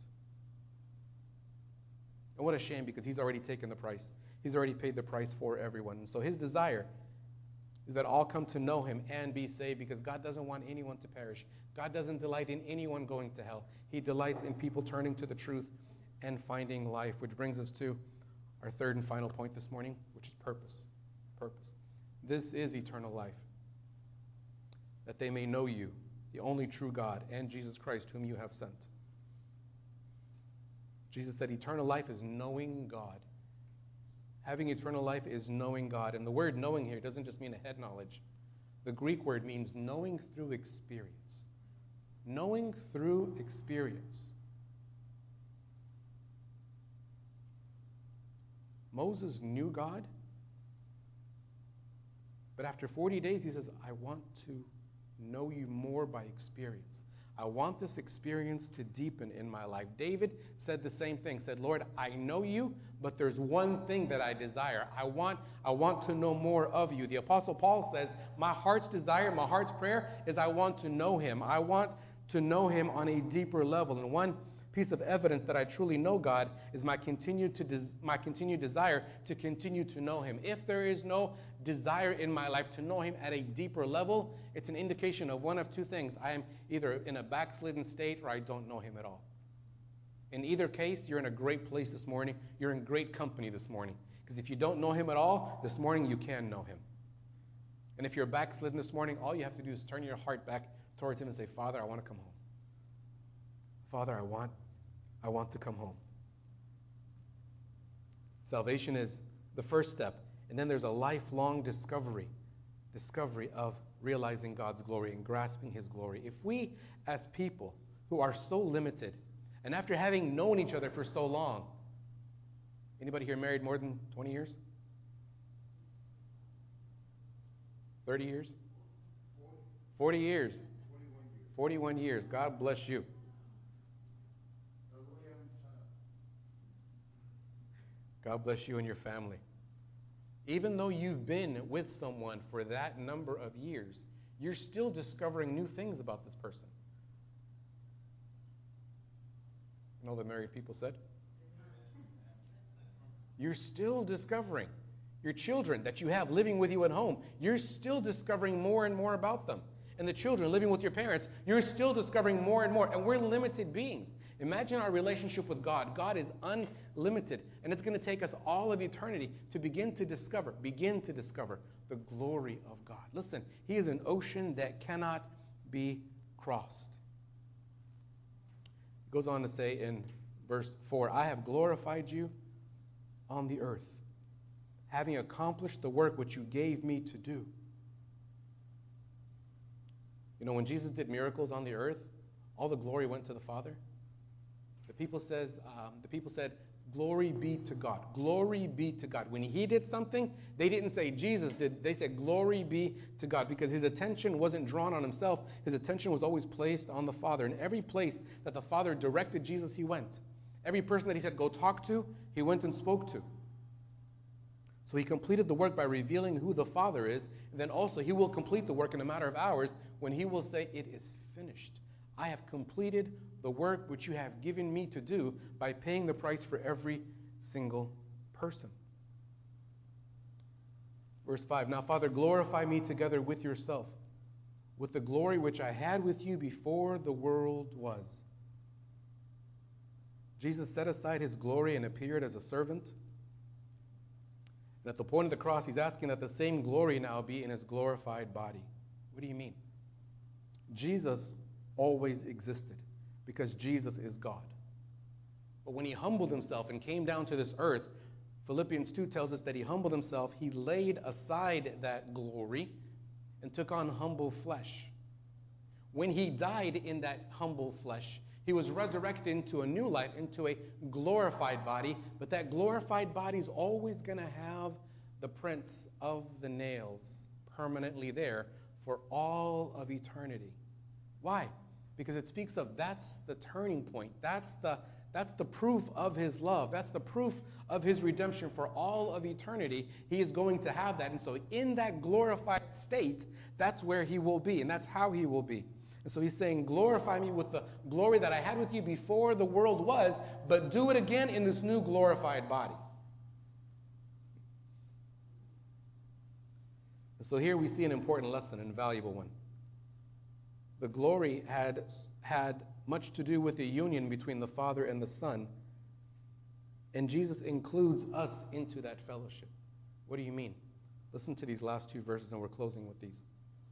And what a shame, because he's already taken the price. He's already paid the price for everyone. And so his desire is that all come to know him and be saved, because God doesn't want anyone to perish. God doesn't delight in anyone going to hell. He delights in people turning to the truth and finding life, which brings us to our third and final point this morning, which is purpose. Purpose. This is eternal life, that they may know you, the only true God, and Jesus Christ, whom you have sent. Jesus said eternal life is knowing God. Having eternal life is knowing God. And the word knowing here doesn't just mean a head knowledge. The Greek word means knowing through experience. Knowing through experience. Moses knew God, but after 40 days he says, I want to know you more by experience. I want this experience to deepen in my life. David said the same thing, said, Lord, I know you, but there's one thing that I desire. I want to know more of you. The Apostle Paul says, my heart's desire, my heart's prayer is I want to know him. I want to know him on a deeper level. And one piece of evidence that I truly know God is my continued desire to continue to know him. If there is no desire in my life to know him at a deeper level, it's an indication of one of two things. I am either in a backslidden state or I don't know him at all. In either case, you're in a great place this morning. You're in great company this morning. Because if you don't know him at all, this morning you can know him. And if you're backslidden this morning, all you have to do is turn your heart back towards him and say, Father, I want to come home. Father, I want to come home. Salvation is the first step. And then there's a lifelong discovery of realizing God's glory and grasping his glory. If we, as people who are so limited, and after having known each other for so long, anybody here married more than 20 years? 30 years? 40 years. 41 years. God bless you. God bless you and your family. Even though you've been with someone for that number of years, you're still discovering new things about this person. You know what the married people said? You're still discovering. Your children that you have living with you at home, you're still discovering more and more about them. And the children living with your parents, you're still discovering more and more. And we're limited beings. Imagine our relationship with God. God is unlimited. And it's going to take us all of eternity to begin to discover the glory of God. Listen, he is an ocean that cannot be crossed. It goes on to say in verse 4, I have glorified you on the earth, having accomplished the work which you gave me to do. You know, when Jesus did miracles on the earth, all the glory went to the Father. The people said, glory be to God. Glory be to God. When he did something, they didn't say Jesus did. They said glory be to God, because his attention wasn't drawn on himself. His attention was always placed on the Father. And every place that the Father directed Jesus, he went. Every person that he said go talk to, he went and spoke to. So he completed the work by revealing who the Father is. And then also he will complete the work in a matter of hours when he will say, it is finished. I have completed the work which you have given me to do by paying the price for every single person. Verse 5, now Father, glorify me together with yourself, with the glory which I had with you before the world was. Jesus set aside his glory and appeared as a servant. And at the point of the cross, he's asking that the same glory now be in his glorified body. What do you mean? Jesus always existed because Jesus is God. But when he humbled himself and came down to this earth, Philippians 2 tells us that he humbled himself. He laid aside that glory and took on humble flesh. When he died in that humble flesh, He was resurrected into a new life, into a glorified body, but that glorified body is always going to have the prints of the nails permanently there for all of eternity. Why? Because it speaks of that's the turning point. That's the proof of his love. That's the proof of his redemption for all of eternity. He is going to have that. And so in that glorified state, that's where he will be, and that's how he will be. And so he's saying, glorify me with the glory that I had with you before the world was, but do it again in this new glorified body. And so here we see an important lesson, an invaluable one. The glory had much to do with the union between the Father and the Son, and Jesus includes us into that fellowship. What do you mean? Listen to these last two verses, and we're closing with these.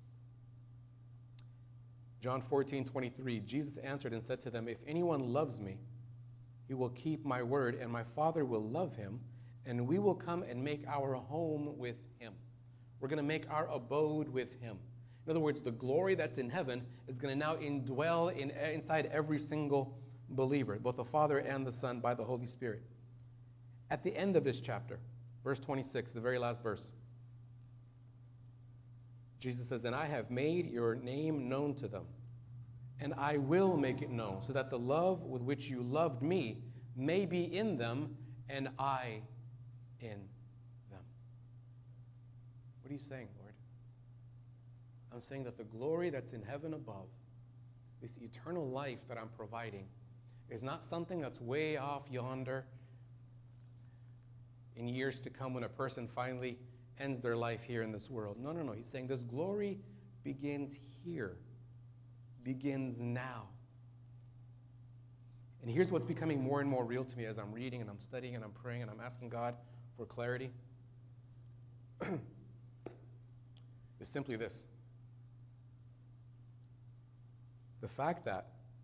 John 14:23, Jesus answered and said to them, if anyone loves me, he will keep my word, and my Father will love him, and we will come and make our home with him. We're going to make our abode with him. In other words, the glory that's in heaven is going to now indwell inside every single believer, both the Father and the Son by the Holy Spirit. At the end of this chapter, verse 26, the very last verse, Jesus says, and I have made your name known to them, and I will make it known, so that the love with which you loved me may be in them, and I in them. What are you saying, Lord? I'm saying that the glory that's in heaven above, this eternal life that I'm providing, is not something that's way off yonder in years to come when a person finally ends their life here in this world. No. He's saying this glory begins here, begins now. And here's what's becoming more and more real to me as I'm reading and I'm studying and I'm praying and I'm asking God for clarity. Is simply this. The fact that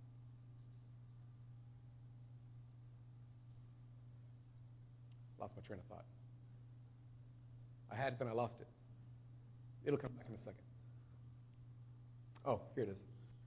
lost my train of thought. I had it, then I lost it. It'll come back in a second. Oh, here it is.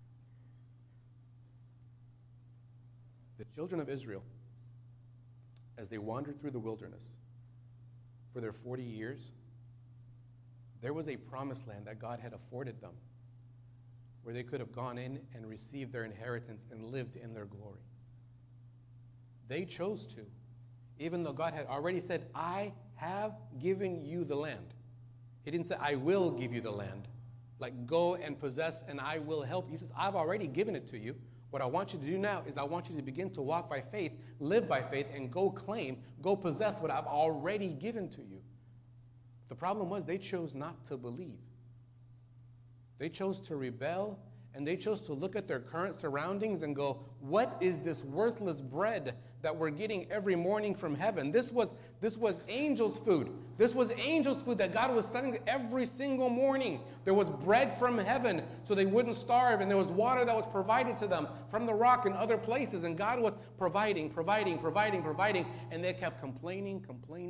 The children of Israel, as they wandered through the wilderness for their 40 years, there was a promised land that God had afforded them where they could have gone in and received their inheritance and lived in their glory. They chose to, even though God had already said, I have given you the land. He didn't say, I will give you the land. Like, go and possess and I will help you. He says, I've already given it to you. What I want you to do now is I want you to begin to walk by faith, live by faith, and go claim, go possess what I've already given to you. The problem was they chose not to believe. They chose to rebel, and they chose to look at their current surroundings and go, what is this worthless bread that we're getting every morning from heaven? This was angels' food. This was angels' food that God was sending every single morning. There was bread from heaven so they wouldn't starve, and there was water that was provided to them from the rock and other places, and God was providing, and they kept complaining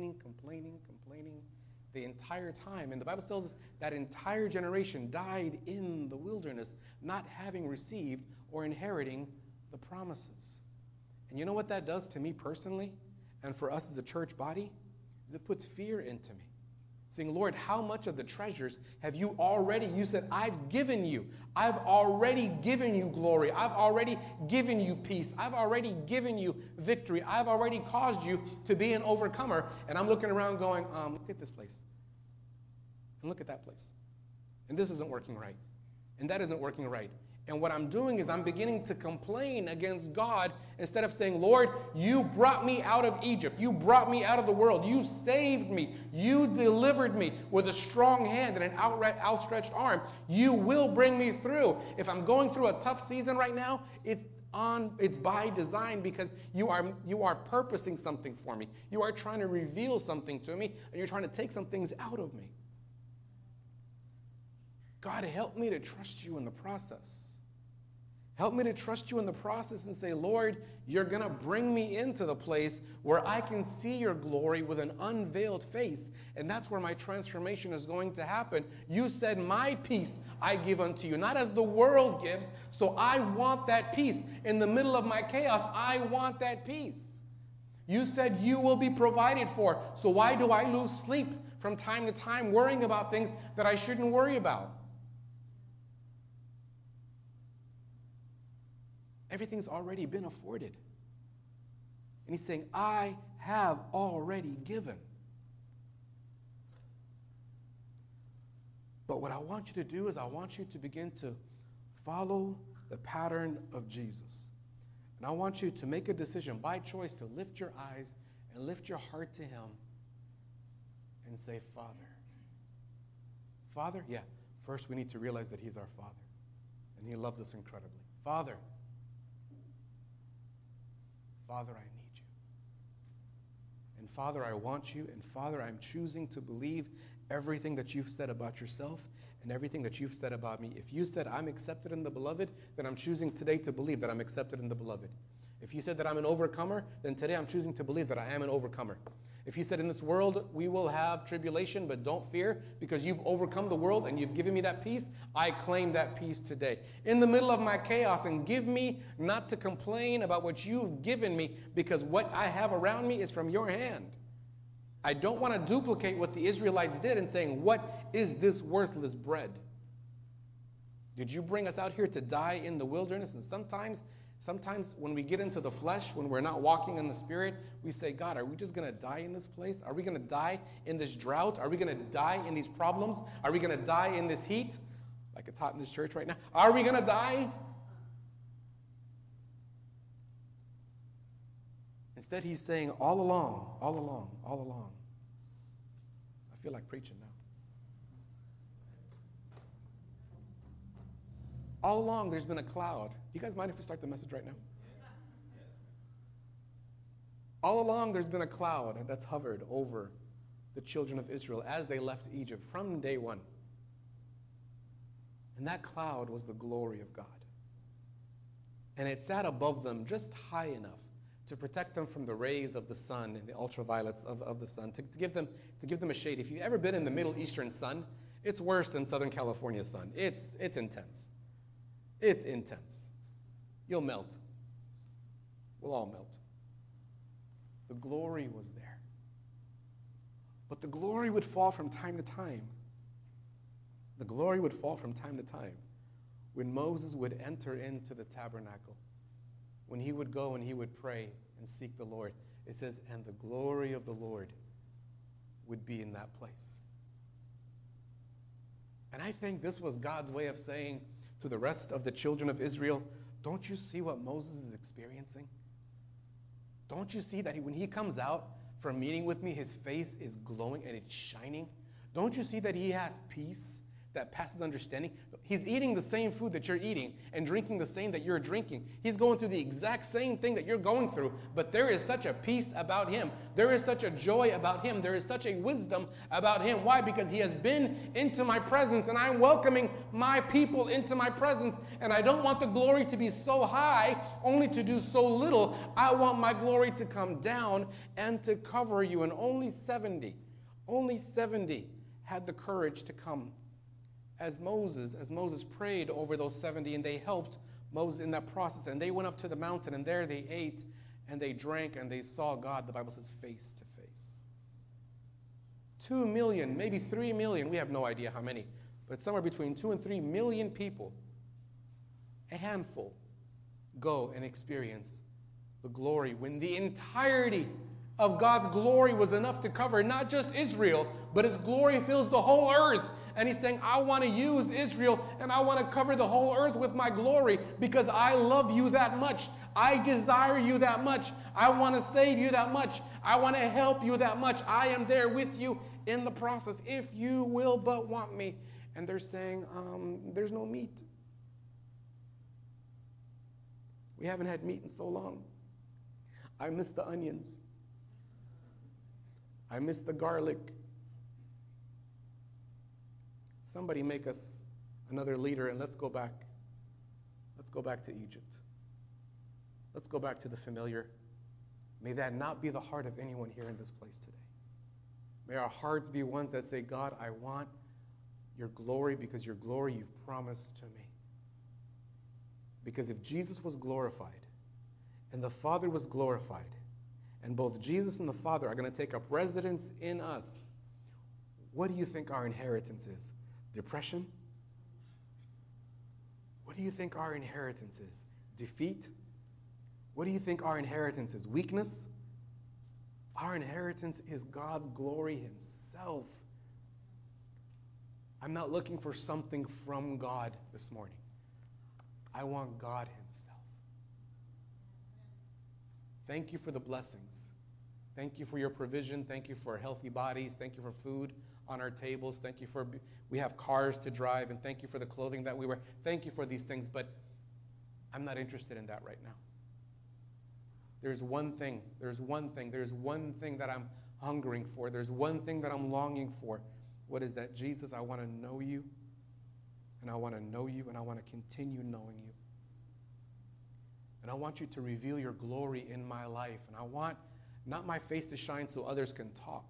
the entire time. And the Bible tells us that entire generation died in the wilderness, not having received or inheriting the promises. And you know what that does to me personally and for us as a church body? Is it puts fear into me. Saying, Lord, how much of the treasures have you already? You said, I've given you. I've already given you glory. I've already given you peace. I've already given you victory. I've already caused you to be an overcomer. And I'm looking around going, look at this place. And look at that place. And this isn't working right. And that isn't working right. And what I'm doing is I'm beginning to complain against God instead of saying, Lord, you brought me out of Egypt. You brought me out of the world. You saved me. You delivered me with a strong hand and an outstretched arm. You will bring me through. If I'm going through a tough season right now, it's by design, because you are purposing something for me. You are trying to reveal something to me, and you're trying to take some things out of me. God, help me to trust you in the process. Help me to trust you in the process and say, Lord, you're going to bring me into the place where I can see your glory with an unveiled face. And that's where my transformation is going to happen. You said, my peace I give unto you, not as the world gives. So I want that peace. In the middle of my chaos, I want that peace. You said you will be provided for. So why do I lose sleep from time to time worrying about things that I shouldn't worry about? Everything's already been afforded. And he's saying, I have already given. But what I want you to do is I want you to begin to follow the pattern of Jesus. And I want you to make a decision by choice to lift your eyes and lift your heart to him and say, Father. Father, yeah. First we need to realize that he's our Father. And he loves us incredibly. Father. Father, I need you. And Father, I want you. And Father, I'm choosing to believe everything that you've said about yourself and everything that you've said about me. If you said I'm accepted in the beloved, then I'm choosing today to believe that I'm accepted in the beloved. If you said that I'm an overcomer, then today I'm choosing to believe that I am an overcomer. If you said in this world we will have tribulation, but don't fear because you've overcome the world and you've given me that peace, I claim that peace today. In the middle of my chaos, and give me not to complain about what you've given me because what I have around me is from your hand. I don't want to duplicate what the Israelites did in saying, what is this worthless bread? Did you bring us out here to die in the wilderness? And sometimes when we get into the flesh, when we're not walking in the Spirit, we say, God, are we just going to die in this place? Are we going to die in this drought? Are we going to die in these problems? Are we going to die in this heat? Like it's hot in this church right now. Are we going to die? Instead, he's saying all along. I feel like preaching now. All along, there's been a cloud. Do you guys mind if we start the message right now? All along, there's been a cloud that's hovered over the children of Israel as they left Egypt from day one. And that cloud was the glory of God. And it sat above them just high enough to protect them from the rays of the sun and the ultraviolets of the sun, to give them a shade. If you've ever been in the Middle Eastern sun, it's worse than Southern California sun. It's intense. It's intense. You'll melt. We'll all melt. The glory was there. But the glory would fall from time to time. The glory would fall from time to time when Moses would enter into the tabernacle. When he would go and he would pray and seek the Lord. It says, and the glory of the Lord would be in that place. And I think this was God's way of saying to the rest of the children of Israel, don't you see what Moses is experiencing? Don't you see that when he comes out from meeting with me, his face is glowing and it's shining? Don't you see that he has peace that passes understanding? He's eating the same food that you're eating and drinking the same that you're drinking. He's going through the exact same thing that you're going through, but there is such a peace about him. There is such a joy about him. There is such a wisdom about him. Why? Because he has been into my presence, and I'm welcoming my people into my presence, and I don't want the glory to be so high only to do so little. I want my glory to come down and to cover you. And only 70 had the courage to come as Moses prayed over those 70, and they helped Moses in that process. And they went up to the mountain, and there they ate, and they drank, and they saw God, the Bible says, face to face. 2 million, maybe 3 million, we have no idea how many, but somewhere between 2 and 3 million people, a handful, go and experience the glory when the entirety of God's glory was enough to cover not just Israel, but his glory fills the whole earth. And he's saying, I want to use Israel and I want to cover the whole earth with my glory because I love you that much. I desire you that much. I want to save you that much. I want to help you that much. I am there with you in the process if you will but want me. And they're saying, there's no meat. We haven't had meat in so long. I miss the onions. I miss the garlic. Somebody make us another leader and let's go back Let's go back to Egypt. Let's go back to the familiar. May that not be the heart of anyone here in this place today. May our hearts be ones that say, God, I want your glory because your glory you've promised to me. Because if Jesus was glorified and the Father was glorified, and both Jesus and the Father are going to take up residence in us, what do you think our inheritance is? Depression? What do you think our inheritance is? Defeat? What do you think our inheritance is? Weakness? Our inheritance is God's glory himself. I'm not looking for something from God this morning. I want God himself. Thank you for the blessings. Thank you for your provision. Thank you for healthy bodies. Thank you for food on our tables. Thank you for we have cars to drive. And thank you for the clothing that we wear. Thank you for these things, but I'm not interested in that right now. There's one thing that I'm hungering for. There's one thing that I'm longing for. What is that? Jesus, I want to know you, and I want to know you, and I want to continue knowing you. And I want you to reveal your glory in my life. And I want not my face to shine so others can talk.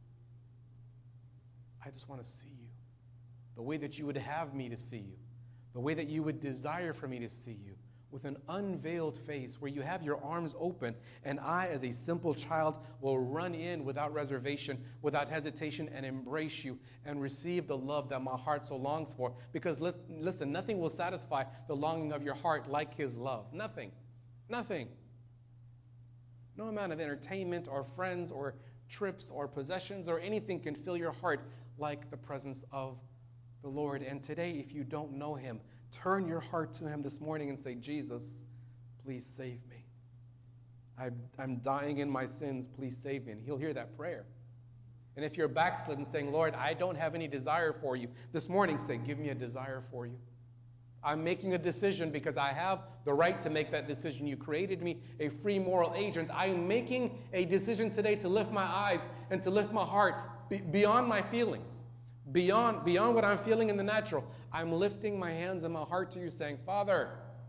I just want to see you. The way that you would have me to see you. The way that you would desire for me to see you. With an unveiled face where you have your arms open, and I, as a simple child, will run in without reservation, without hesitation, and embrace you and receive the love that my heart so longs for. Because listen, nothing will satisfy the longing of your heart like his love. Nothing. Nothing. No amount of entertainment or friends or trips or possessions or anything can fill your heart like the presence of the Lord. And today, if you don't know him, turn your heart to him this morning and say, Jesus, please save me. I'm dying in my sins. Please save me. And he'll hear that prayer. And if you're backslidden saying, Lord, I don't have any desire for you, this morning say, give me a desire for you. I'm making a decision because I have the right to make that decision. You created me a free moral agent. I am making a decision today to lift my eyes and to lift my heart beyond my feelings, beyond what I'm feeling in the natural. I'm lifting my hands and my heart to you saying, Father,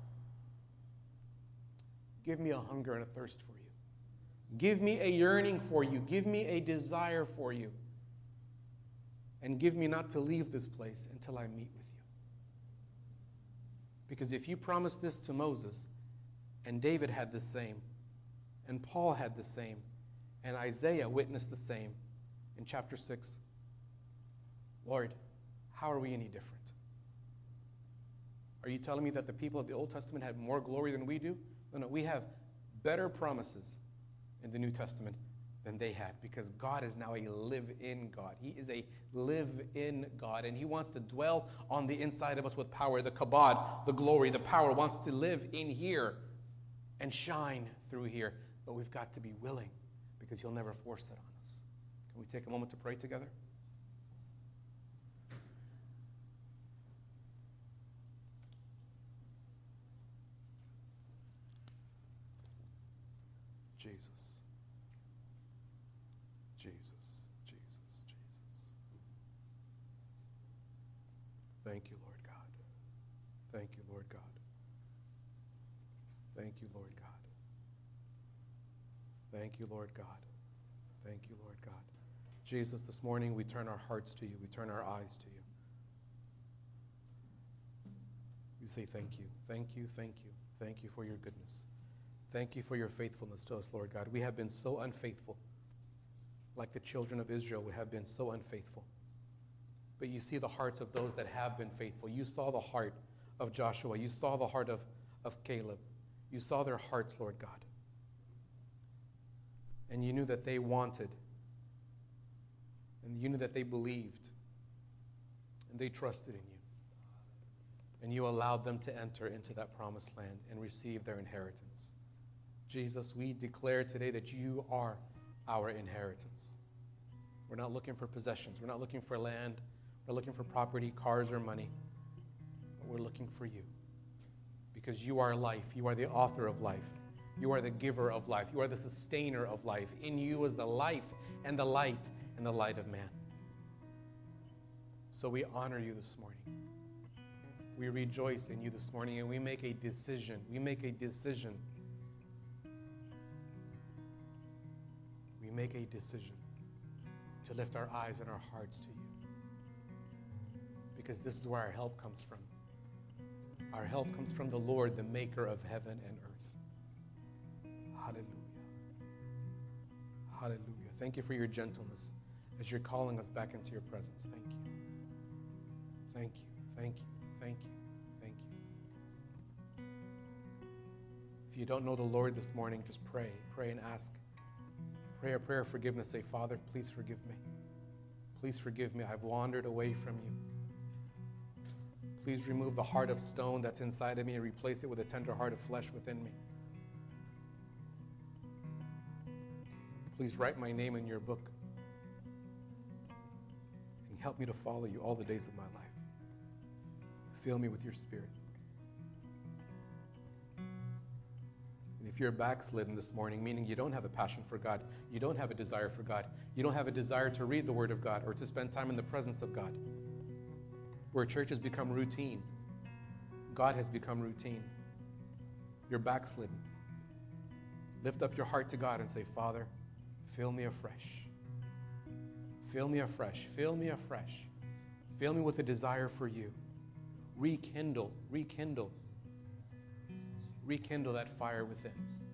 give me a hunger and a thirst for you. Give me a yearning for you. Give me a desire for you. And give me not to leave this place until I meet with you. Because if you promised this to Moses, and David had the same, and Paul had the same, and Isaiah witnessed the same in chapter 6, Lord, how are we any different? Are you telling me that the people of the Old Testament had more glory than we do? No, we have better promises in the New Testament than they had, because God is now a live-in God. He is a live-in God, and he wants to dwell on the inside of us with power. The kabod, the glory, the power wants to live in here and shine through here. But we've got to be willing, because he'll never force it on us. Can we take a moment to pray together? Jesus. Jesus, Jesus, Jesus. Thank you, Lord God. Thank you, Lord God. Thank you, Lord God. Thank you, Lord God. Thank you, Lord God. Jesus, this morning we turn our hearts to you. We turn our eyes to you. We say thank you. Thank you, thank you. Thank you for your goodness. Thank you for your faithfulness to us, Lord God. We have been so unfaithful. Like the children of Israel, we have been so unfaithful. But you see the hearts of those that have been faithful. You saw the heart of Joshua. You saw the heart of Caleb. You saw their hearts, Lord God. And you knew that they wanted. And you knew that they believed. And they trusted in you. And you allowed them to enter into that promised land and receive their inheritance. Jesus, we declare today that you are our inheritance. We're not looking for possessions. We're not looking for land. We're looking for property, cars, or money. But we're looking for you. Because you are life. You are the author of life. You are the giver of life. You are the sustainer of life. In you is the life and the light of man. So we honor you this morning. We rejoice in you this morning, and we make a decision. We make a decision. We make a decision to lift our eyes and our hearts to you. Because this is where our help comes from. Our help comes from the Lord, the maker of heaven and earth. Hallelujah. Hallelujah. Thank you for your gentleness as you're calling us back into your presence. Thank you. Thank you. Thank you. Thank you. Thank you. If you don't know the Lord this morning, just pray. Pray and ask. Pray a prayer of forgiveness. Say, Father, please forgive me. Please forgive me. I've wandered away from you. Please remove the heart of stone that's inside of me and replace it with a tender heart of flesh within me. Please write my name in your book and help me to follow you all the days of my life. Fill me with your Spirit. And if you're backslidden this morning, meaning you don't have a passion for God, you don't have a desire for God, you don't have a desire to read the Word of God or to spend time in the presence of God, where church has become routine, God has become routine, you're backslidden. Lift up your heart to God and say, Father, fill me afresh. Fill me afresh. Fill me afresh. Fill me with a desire for you. Rekindle that fire within.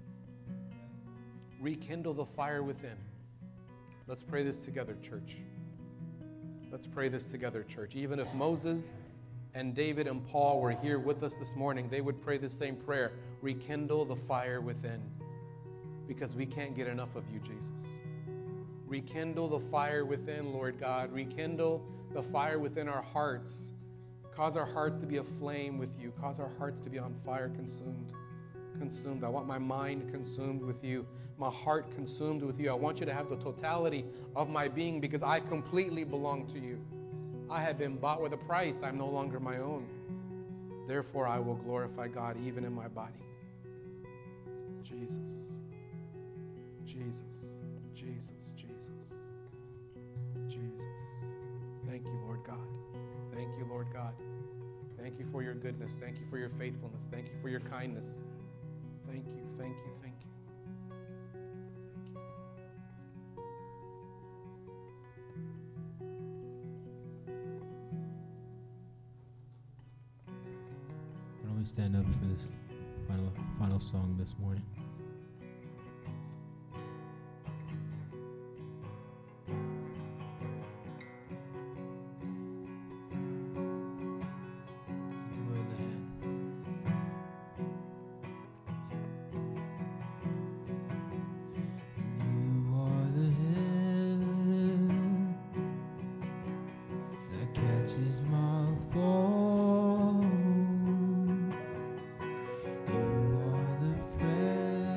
Rekindle the fire within. Let's pray this together, church. Let's pray this together, church. Even if Moses and David and Paul were here with us this morning, they would pray the same prayer. Rekindle the fire within. Because we can't get enough of you, Jesus. Rekindle the fire within, Lord God. Rekindle the fire within our hearts. Cause our hearts to be aflame with you. Cause our hearts to be on fire, consumed. I want my mind consumed with you. My heart consumed with you. I want you to have the totality of my being because I completely belong to you. I have been bought with a price. I'm no longer my own. Therefore, I will glorify God even in my body. Jesus. Jesus. Jesus. Jesus. Jesus. Thank you, Lord God. Thank you, Lord God. Thank you for your goodness. Thank you for your faithfulness. Thank you for your kindness. Thank you, thank you, thank you. Why don't we stand up for this final song this morning? You are the friend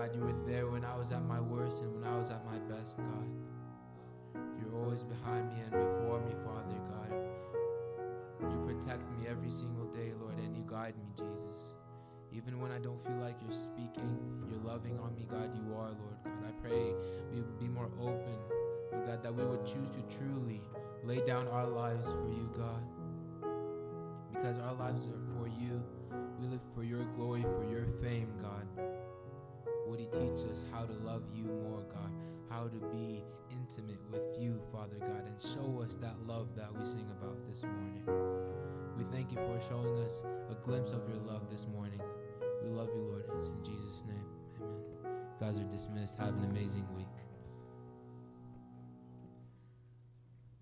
God, you were there when I was at my worst and when I was at my best, God. You're always behind me and before me, Father God. You protect me every single day, Lord, and you guide me, Jesus. Even when I don't feel like you're speaking, you're loving on me, God, you are, Lord God. I pray we would be more open, Lord God, that we would choose to truly lay down our lives for you, God. Because our lives are for you. We live for your glory, for your fame, God. Would He teach us how to love you more, God, how to be intimate with you, Father God, and show us that love that we sing about this morning. We thank you for showing us a glimpse of your love this morning. We love you, Lord. It's in Jesus' name. Amen. You guys are dismissed. Have an amazing week.